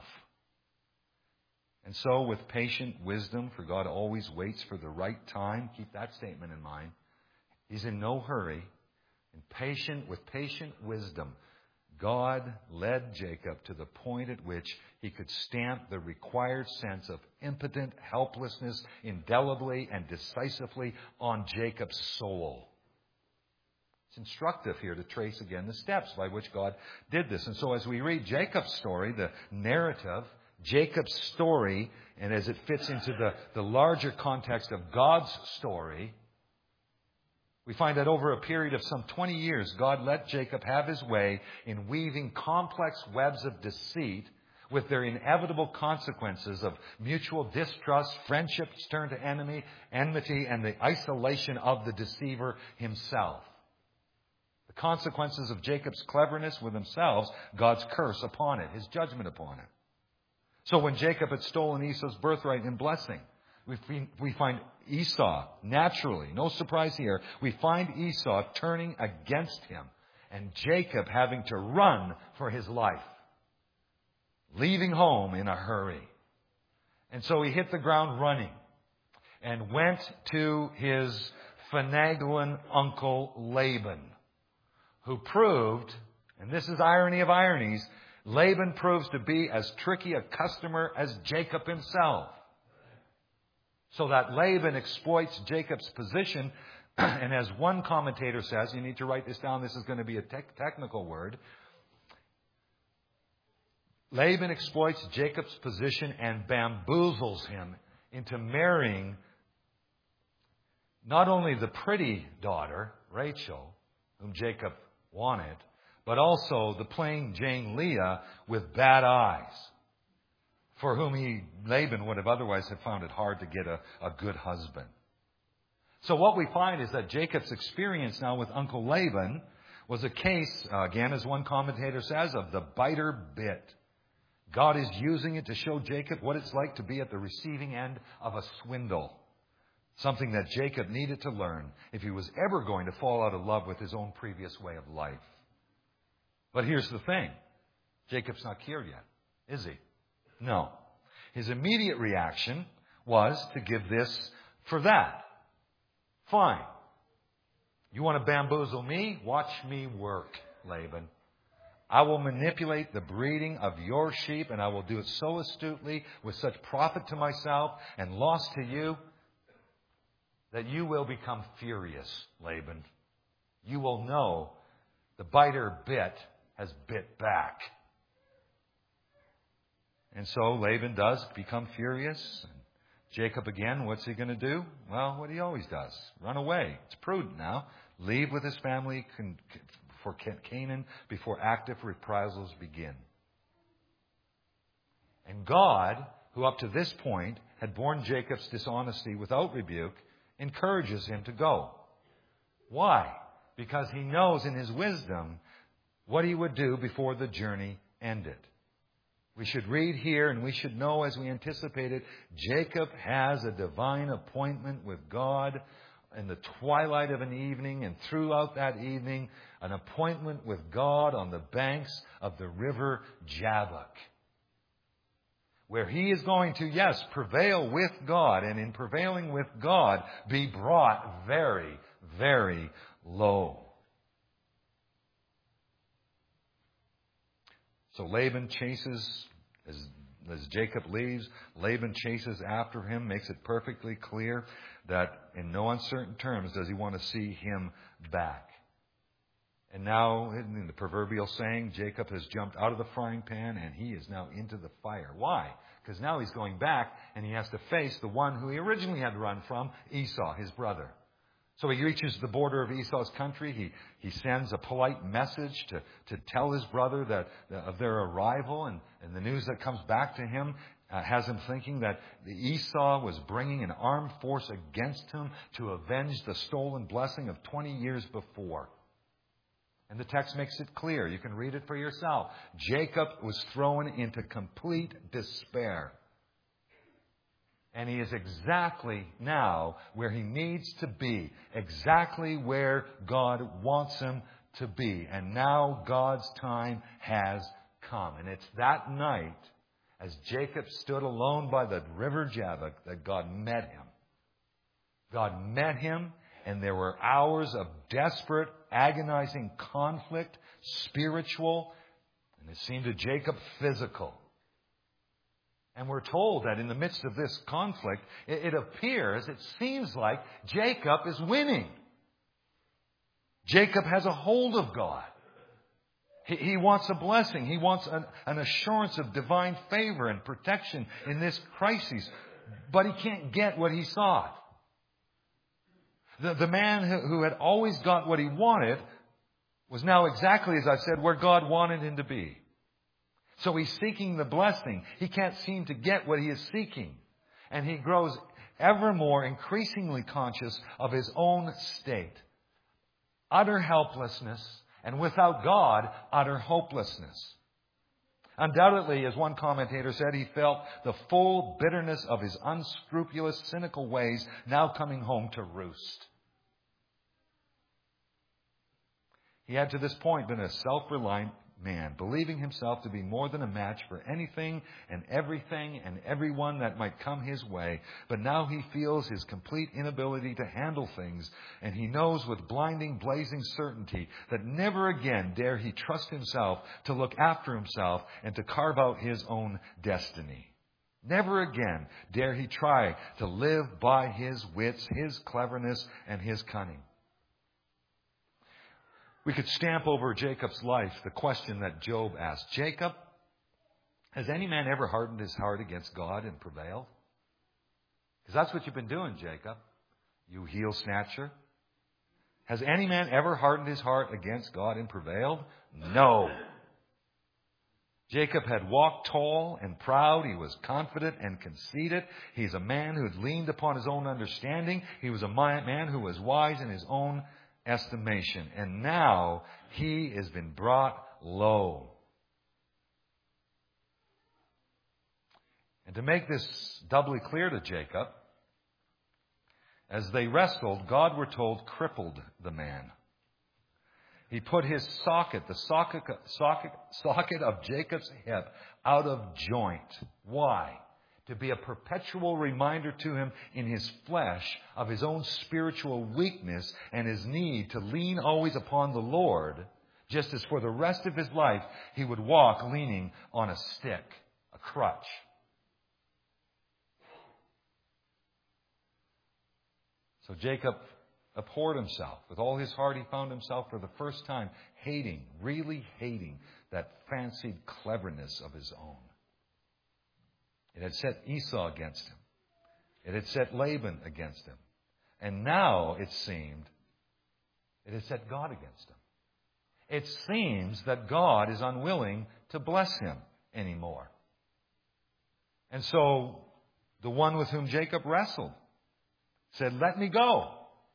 And so, with patient wisdom, for God always waits for the right time, keep that statement in mind. He's in no hurry. And with patient wisdom, God led Jacob to the point at which he could stamp the required sense of impotent helplessness indelibly and decisively on Jacob's soul. It's instructive here to trace again the steps by which God did this. And so as we read Jacob's story, the narrative, Jacob's story, and as it fits into the larger context of God's story, we find that over a period of some 20 years, God let Jacob have his way in weaving complex webs of deceit with their inevitable consequences of mutual distrust, friendships turned to enmity, and the isolation of the deceiver himself. The consequences of Jacob's cleverness were themselves God's curse upon it, His judgment upon it. So when Jacob had stolen Esau's birthright and blessing, we find Esau, naturally, no surprise here, we find Esau turning against him and Jacob having to run for his life, leaving home in a hurry. And so he hit the ground running and went to his finagling uncle Laban, who proved, and this is irony of ironies, Laban proves to be as tricky a customer as Jacob himself. So that Laban exploits Jacob's position And as one commentator says, you need to write this down, this is going to be a technical word. Laban exploits Jacob's position and bamboozles him into marrying not only the pretty daughter, Rachel, whom Jacob wanted, but also the plain Jane Leah with bad eyes, for whom Laban would have otherwise have found it hard to get a good husband. So what we find is that Jacob's experience now with Uncle Laban was a case, again, as one commentator says, of the biter bit. God is using it to show Jacob what it's like to be at the receiving end of a swindle. Something that Jacob needed to learn if he was ever going to fall out of love with his own previous way of life. But here's the thing. Jacob's not cured yet, is he? No. His immediate reaction was to give this for that. Fine. You want to bamboozle me? Watch me work, Laban. I will manipulate the breeding of your sheep, and I will do it so astutely with such profit to myself and loss to you that you will become furious, Laban. You will know the biter bit has bit back. And so Laban does become furious. Jacob again, what's he going to do? Well, what he always does. Run away. It's prudent now. Leave with his family for Canaan before active reprisals begin. And God, who up to this point had borne Jacob's dishonesty without rebuke, encourages him to go. Why? Because he knows in his wisdom what he would do before the journey ended. We should read here, and we should know, as we anticipated, Jacob has a divine appointment with God in the twilight of an evening, and throughout that evening, an appointment with God on the banks of the river Jabbok, where he is going to, yes, prevail with God, and in prevailing with God, be brought very, very low. So Laban chases, as Jacob leaves, Laban chases after him, makes it perfectly clear that in no uncertain terms does he want to see him back. And now, in the proverbial saying, Jacob has jumped out of the frying pan and he is now into the fire. Why? Because now he's going back and he has to face the one who he originally had to run from, Esau, his brother. So he reaches the border of Esau's country. He sends a polite message to tell his brother of their arrival. And the news that comes back to him has him thinking that Esau was bringing an armed force against him to avenge the stolen blessing of 20 years before. And the text makes it clear. You can read it for yourself. Jacob was thrown into complete despair. And he is exactly now where he needs to be. Exactly where God wants him to be. And now God's time has come. And it's that night, as Jacob stood alone by the river Jabbok, that God met him. God met him, and there were hours of desperate, agonizing conflict, spiritual, and it seemed to Jacob physical. And we're told that in the midst of this conflict, it seems like Jacob is winning. Jacob has a hold of God. He wants a blessing. He wants an assurance of divine favor and protection in this crisis. But he can't get what he sought. The man who had always got what he wanted was now exactly, as I said, where God wanted him to be. So he's seeking the blessing. He can't seem to get what he is seeking. And he grows ever more increasingly conscious of his own state. Utter helplessness, and without God, utter hopelessness. Undoubtedly, as one commentator said, he felt the full bitterness of his unscrupulous, cynical ways now coming home to roost. He had to this point been a self-reliant man, believing himself to be more than a match for anything and everyone that might come his way. But now he feels his complete inability to handle things, and he knows with blinding, blazing certainty that never again dare he trust himself to look after himself and to carve out his own destiny. Never again dare he try to live by his wits, his cleverness, and his cunning. We could stamp over Jacob's life the question that Job asked. Jacob, has any man ever hardened his heart against God and prevailed? Because that's what you've been doing, Jacob. You heel snatcher. Has any man ever hardened his heart against God and prevailed? No. Jacob had walked tall and proud. He was confident and conceited. He's a man who had leaned upon his own understanding. He was a man who was wise in his own estimation. And now he has been brought low. And to make this doubly clear to Jacob, as they wrestled, God, we're told, crippled the man. He put his the socket of Jacob's hip out of joint. Why? To be a perpetual reminder to him in his flesh of his own spiritual weakness and his need to lean always upon the Lord, just as for the rest of his life he would walk leaning on a stick, a crutch. So Jacob abhorred himself. With all his heart, he found himself for the first time really hating that fancied cleverness of his own. It had set Esau against him. It had set Laban against him. And now, it seemed, it had set God against him. It seems that God is unwilling to bless him anymore. And so, the one with whom Jacob wrestled said, "Let me go.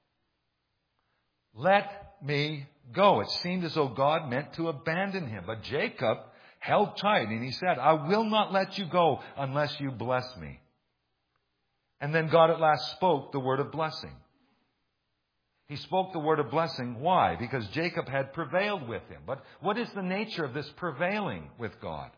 Let me go." It seemed as though God meant to abandon him. But Jacob held tight and he said, "I will not let you go unless you bless me." And then God at last spoke the word of blessing. He spoke the word of blessing. Why? Because Jacob had prevailed with him. But what is the nature of this prevailing with God?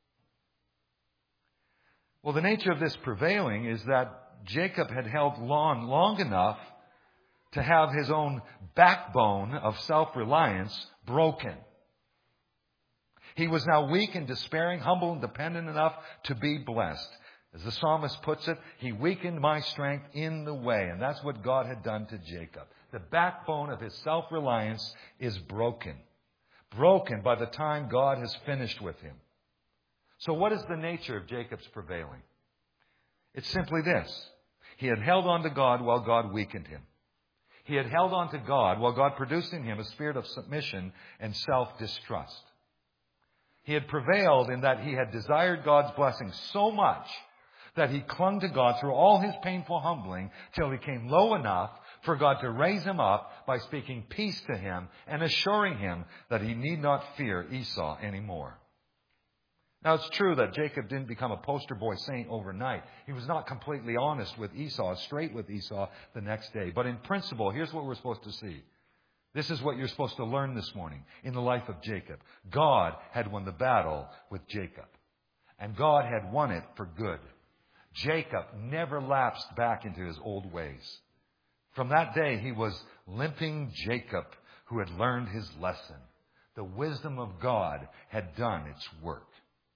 Well, the nature of this prevailing is that Jacob had held long enough to have his own backbone of self-reliance broken. He was now weak and despairing, humble and dependent enough to be blessed. As the psalmist puts it, he weakened my strength in the way. And that's what God had done to Jacob. The backbone of his self-reliance is broken. Broken by the time God has finished with him. So what is the nature of Jacob's prevailing? It's simply this. He had held on to God while God weakened him. He had held on to God while God produced in him a spirit of submission and self-distrust. He had prevailed in that he had desired God's blessing so much that he clung to God through all his painful humbling till he came low enough for God to raise him up by speaking peace to him and assuring him that he need not fear Esau anymore. Now, it's true that Jacob didn't become a poster boy saint overnight. He was not completely honest with Esau, straight with Esau the next day. But in principle, here's what we're supposed to see. This is what you're supposed to learn this morning in the life of Jacob. God had won the battle with Jacob. And God had won it for good. Jacob never lapsed back into his old ways. From that day, he was limping Jacob who had learned his lesson. The wisdom of God had done its work.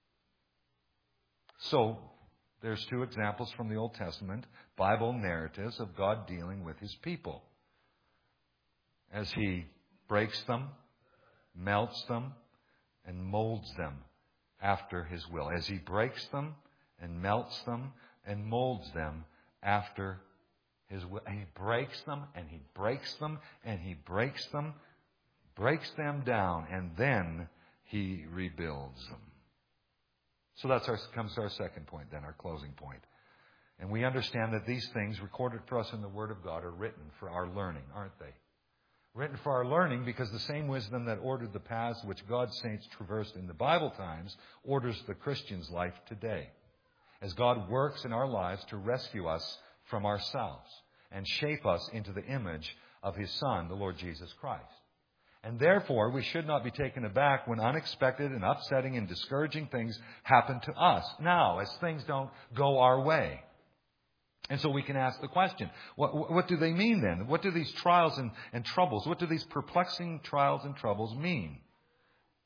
So, there's two examples from the Old Testament, Bible narratives of God dealing with his people. As he breaks them, melts them, and molds them after his will. As he breaks them and melts them and molds them after his will. And he breaks them and he breaks them and he breaks them, breaks them down, and then he rebuilds them. So comes to our second point then, our closing point. And we understand that these things recorded for us in the Word of God are written for our learning, aren't they? Written for our learning because the same wisdom that ordered the paths which God's saints traversed in the Bible times orders the Christian's life today. As God works in our lives to rescue us from ourselves and shape us into the image of His Son, the Lord Jesus Christ. And therefore, we should not be taken aback when unexpected and upsetting and discouraging things happen to us. Now, as things don't go our way. And so we can ask the question, what do they mean then? What do these trials and troubles, what do these perplexing trials and troubles mean?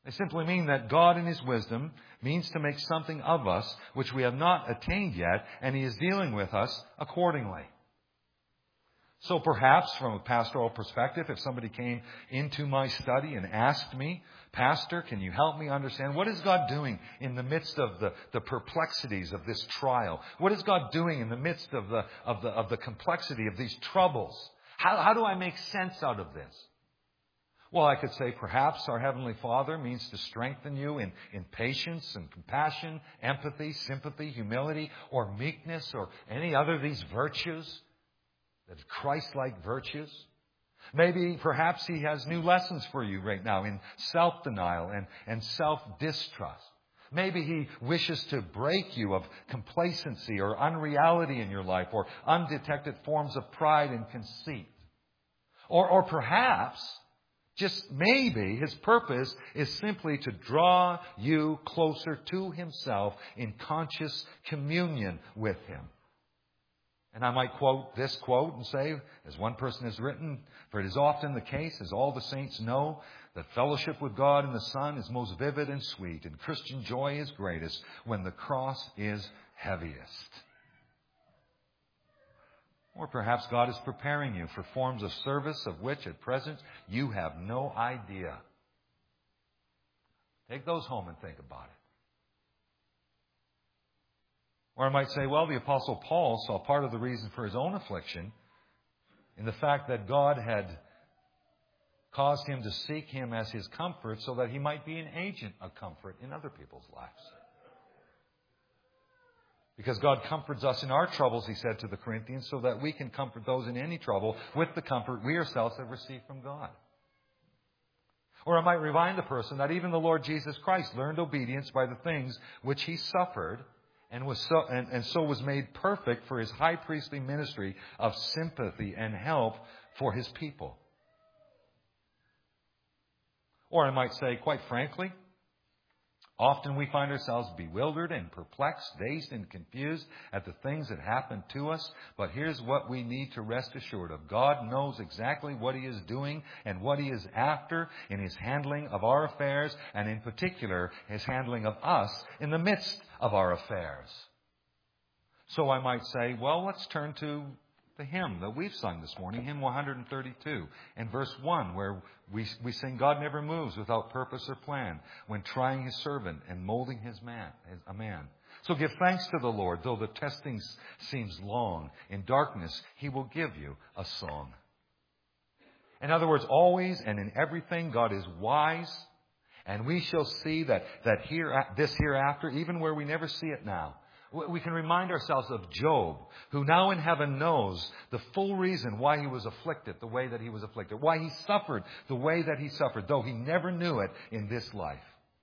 They simply mean that God in His wisdom means to make something of us which we have not attained yet, and He is dealing with us accordingly. So perhaps from a pastoral perspective, if somebody came into my study and asked me, Pastor, can you help me understand what is God doing in the midst of the perplexities of this trial? What is God doing in the midst of the complexity of these troubles? How do I make sense out of this? Well, I could say perhaps our Heavenly Father means to strengthen you in patience and compassion, empathy, sympathy, humility, or meekness, or any other of these virtues, that Christ-like virtues. Maybe perhaps He has new lessons for you right now in self-denial and self-distrust. Maybe He wishes to break you of complacency or unreality in your life, or undetected forms of pride and conceit. Or perhaps, just maybe, His purpose is simply to draw you closer to Himself in conscious communion with Him. And I might quote this quote and say, as one person has written, for it is often the case, as all the saints know, that fellowship with God and the Son is most vivid and sweet, and Christian joy is greatest when the cross is heaviest. Or perhaps God is preparing you for forms of service of which at present you have no idea. Take those home and think about it. Or I might say, well, the Apostle Paul saw part of the reason for his own affliction in the fact that God had caused him to seek Him as his comfort so that he might be an agent of comfort in other people's lives. Because God comforts us in our troubles, he said to the Corinthians, so that we can comfort those in any trouble with the comfort we ourselves have received from God. Or I might remind the person that even the Lord Jesus Christ learned obedience by the things which He suffered, and so was made perfect for His high priestly ministry of sympathy and help for His people. Or I might say, quite frankly, often we find ourselves bewildered and perplexed, dazed and confused at the things that happen to us. But here's what we need to rest assured of. God knows exactly what He is doing and what He is after in His handling of our affairs, and in particular, His handling of us in the midst of our affairs. So I might say, well, let's turn to the hymn that we've sung this morning, hymn 132, and verse 1, where we sing, God never moves without purpose or plan when trying His servant and molding a man. So give thanks to the Lord, though the testing seems long. In darkness, He will give you a song. In other words, always and in everything, God is wise, and we shall see that this hereafter, even where we never see it now. We can remind ourselves of Job, who now in heaven knows the full reason why he was afflicted the way that he was afflicted, why he suffered the way that he suffered, though he never knew it in this life.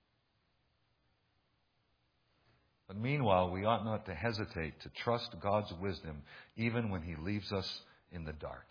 But meanwhile, we ought not to hesitate to trust God's wisdom even when He leaves us in the dark.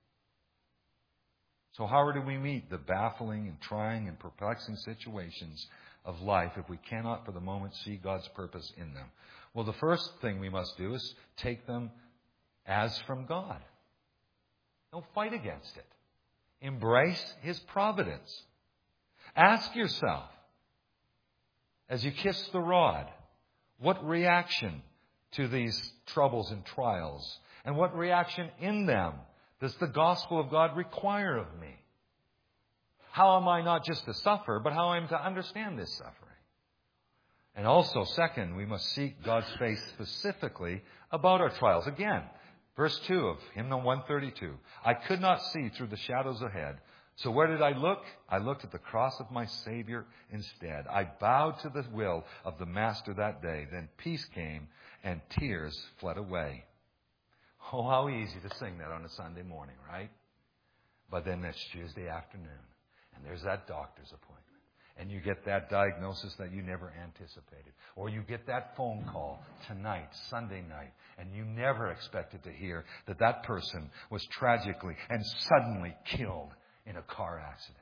So how do we meet the baffling and trying and perplexing situations of life if we cannot for the moment see God's purpose in them? Well, the first thing we must do is take them as from God. Don't fight against it. Embrace His providence. Ask yourself, as you kiss the rod, what reaction to these troubles and trials, and what reaction in them does the gospel of God require of me? How am I not just to suffer, but how I am to understand this suffering? And also, second, we must seek God's face specifically about our trials. Again, verse 2 of hymn 132. I could not see through the shadows ahead. So where did I look? I looked at the cross of my Savior instead. I bowed to the will of the Master that day. Then peace came and tears fled away. Oh, how easy to sing that on a Sunday morning, right? But then it's Tuesday afternoon, and there's that doctor's appointment. And you get that diagnosis that you never anticipated. Or you get that phone call tonight, Sunday night, and you never expected to hear that that person was tragically and suddenly killed in a car accident.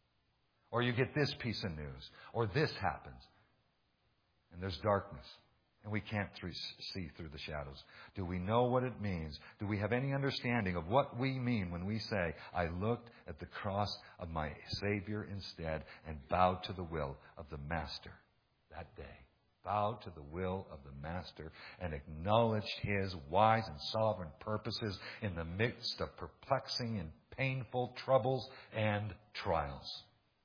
Or you get this piece of news, or this happens, and there's darkness. and we can't see through the shadows? Do we know what it means? Do we have any understanding of what we mean when we say, I looked at the cross of my Savior instead and bowed to the will of the Master that day? Bowed to the will of the Master and acknowledged His wise and sovereign purposes in the midst of perplexing and painful troubles and trials.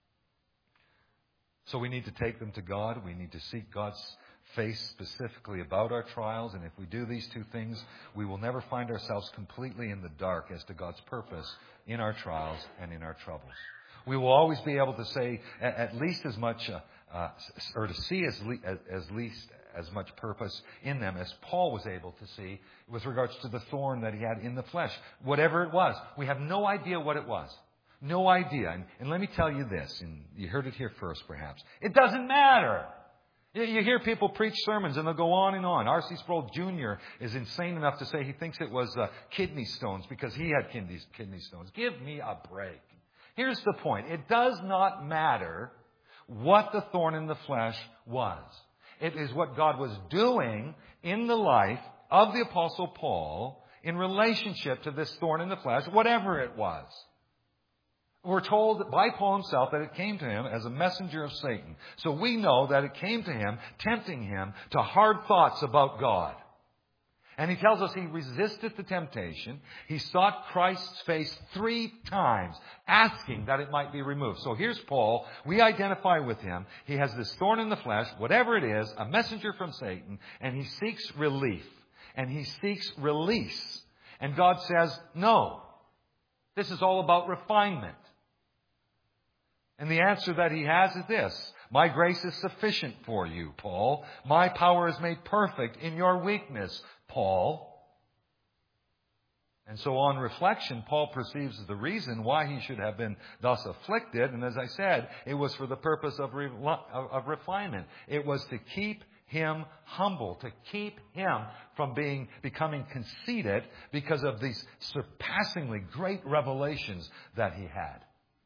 So we need to take them to God. We need to seek God's face specifically about our trials. And if we do these two things, we will never find ourselves completely in the dark as to God's purpose in our trials and in our troubles. We will always be able to say at least as much, or to see as much purpose in them as Paul was able to see with regards to the thorn that he had in the flesh. Whatever it was, we have no idea what it was. No idea. And let me tell you this, and you heard it here first perhaps. It doesn't matter. You hear people preach sermons and they'll go on and on. R.C. Sproul Jr. is insane enough to say he thinks it was kidney stones because he had kidney stones. Give me a break. Here's the point. It does not matter what the thorn in the flesh was. It is what God was doing in the life of the Apostle Paul in relationship to this thorn in the flesh, whatever it was. We're told by Paul himself that it came to him as a messenger of Satan. So we know that it came to him, tempting him to hard thoughts about God. And he tells us he resisted the temptation. He sought Christ's face 3 times, asking that it might be removed. So here's Paul. We identify with him. He has this thorn in the flesh, whatever it is, a messenger from Satan, and he seeks relief. And he seeks release. And God says, no. This is all about refinement. And the answer that he has is this: my grace is sufficient for you, Paul. My power is made perfect in your weakness, Paul. And so on reflection, Paul perceives the reason why he should have been thus afflicted. And as I said, it was for the purpose of refinement. It was to keep him humble, to keep him from becoming conceited because of these surpassingly great revelations that he had.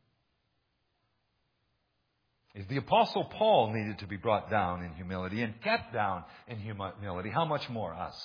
If the Apostle Paul needed to be brought down in humility and kept down in humility, how much more us?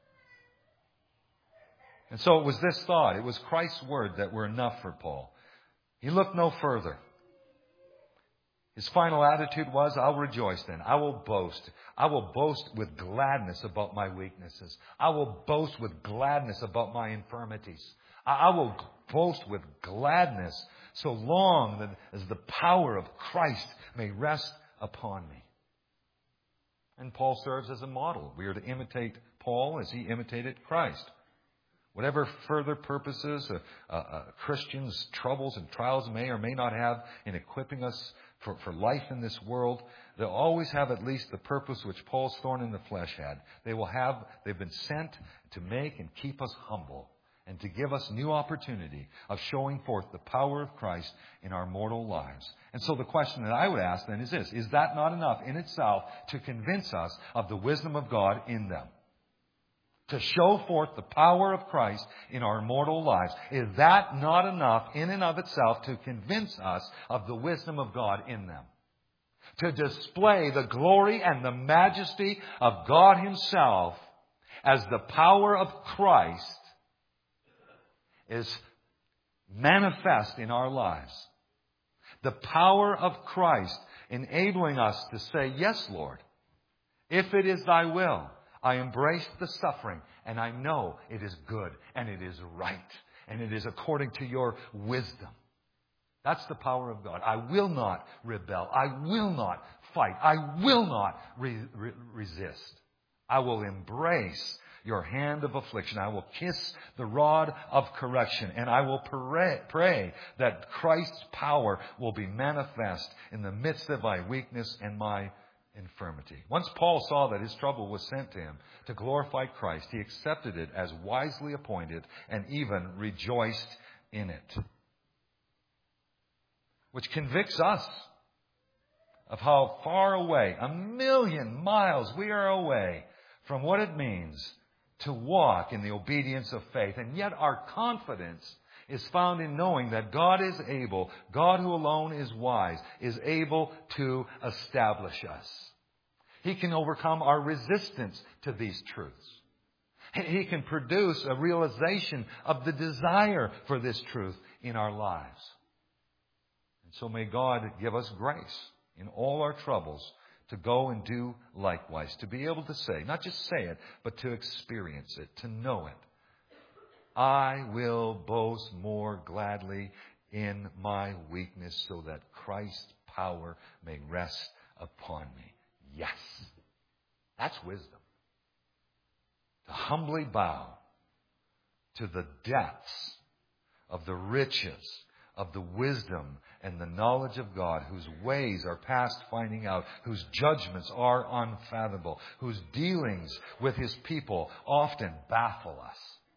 And so it was this thought, it was Christ's word that were enough for Paul. He looked no further. His final attitude was, I'll rejoice then. I will boast. I will boast with gladness about my weaknesses. I will boast with gladness about my infirmities. I will boast with gladness so long that as the power of Christ may rest upon me. And Paul serves as a model. We are to imitate Paul as he imitated Christ. Whatever further purposes Christians' troubles and trials may or may not have in equipping us for life in this world, they'll always have at least the purpose which Paul's thorn in the flesh had. They've been sent to make and keep us humble and to give us new opportunity of showing forth the power of Christ in our mortal lives. And so the question that I would ask then is this: is that not enough in itself to convince us of the wisdom of God in them? To show forth the power of Christ in our mortal lives. Is that not enough in and of itself to convince us of the wisdom of God in them? To display the glory and the majesty of God Himself as the power of Christ is manifest in our lives. The power of Christ enabling us to say, yes, Lord, if it is thy will, I embrace the suffering, and I know it is good, and it is right, and it is according to your wisdom. That's the power of God. I will not rebel. I will not fight. I will not resist. I will embrace your hand of affliction. I will kiss the rod of correction, and I will pray that Christ's power will be manifest in the midst of my weakness and my infirmity. Once Paul saw that his trouble was sent to him to glorify Christ, he accepted it as wisely appointed and even rejoiced in it. Which convicts us of how far away, 1,000,000 miles we are away from what it means to walk in the obedience of faith. And yet our confidence is found in knowing that God is able, God who alone is wise, is able to establish us. He can overcome our resistance to these truths. He can produce a realization of the desire for this truth in our lives. And so may God give us grace in all our troubles to go and do likewise, to be able to say, not just say it, but to experience it, to know it. I will boast more gladly in my weakness so that Christ's power may rest upon me. Yes, that's wisdom. To humbly bow to the depths of the riches of the wisdom and the knowledge of God, whose ways are past finding out, whose judgments are unfathomable, whose dealings with His people often baffle us.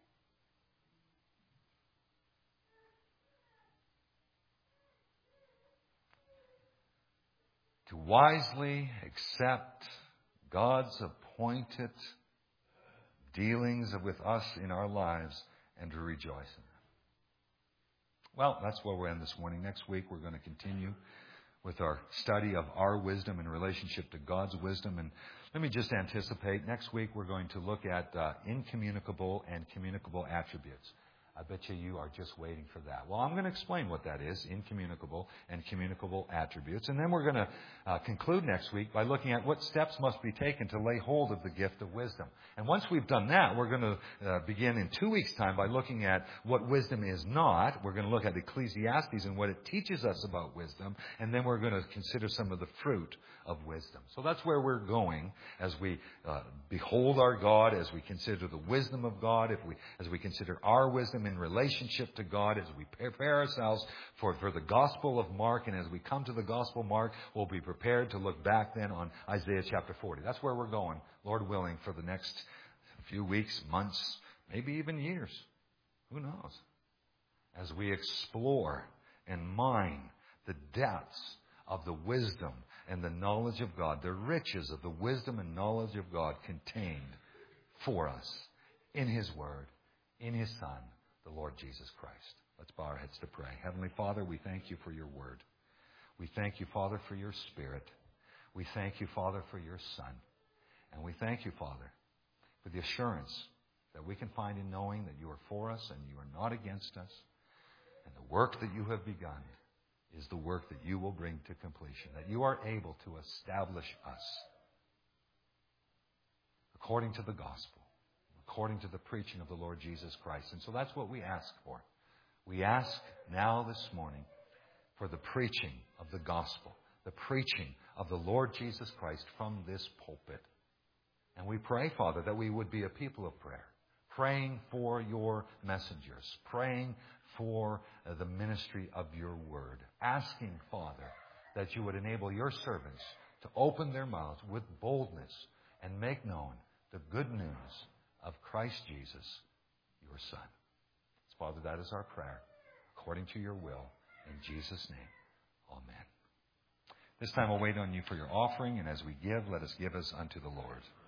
To wisely accept God's appointed dealings with us in our lives and to rejoice in them. Well, that's where we're in this morning. Next week, we're going to continue with our study of our wisdom in relationship to God's wisdom. And let me just anticipate, next week we're going to look at incommunicable and communicable attributes. I bet you are just waiting for that. Well, I'm going to explain what that is, incommunicable and communicable attributes. And then we're going to conclude next week by looking at what steps must be taken to lay hold of the gift of wisdom. And once we've done that, we're going to begin in 2 weeks' time by looking at what wisdom is not. We're going to look at Ecclesiastes and what it teaches us about wisdom. And then we're going to consider some of the fruit of wisdom. So that's where we're going as we behold our God, as we consider the wisdom of God, as we consider our wisdom in relationship to God, as we prepare ourselves for the Gospel of Mark. And as we come to the Gospel of Mark, we'll be prepared to look back then on Isaiah chapter 40. That's where we're going, Lord willing, for the next few weeks, months, maybe even years. Who knows? As we explore and mine the depths of the wisdom and the knowledge of God, the riches of the wisdom and knowledge of God contained for us in His Word, in His Son, the Lord Jesus Christ. Let's bow our heads to pray. Heavenly Father, we thank You for Your Word. We thank You, Father, for Your Spirit. We thank You, Father, for Your Son. And we thank You, Father, for the assurance that we can find in knowing that You are for us and You are not against us. And the work that You have begun is the work that You will bring to completion, that You are able to establish us according to the gospel, according to the preaching of the Lord Jesus Christ. And so that's what we ask for. We ask now this morning for the preaching of the gospel, the preaching of the Lord Jesus Christ from this pulpit. And we pray, Father, that we would be a people of prayer, praying for Your messengers, praying for the ministry of Your Word, asking, Father, that You would enable Your servants to open their mouths with boldness and make known the good news of Christ Jesus, Your Son. Father, that is our prayer, according to Your will, in Jesus' name. Amen. This time we'll wait on you for your offering, and as we give, let us give as unto the Lord.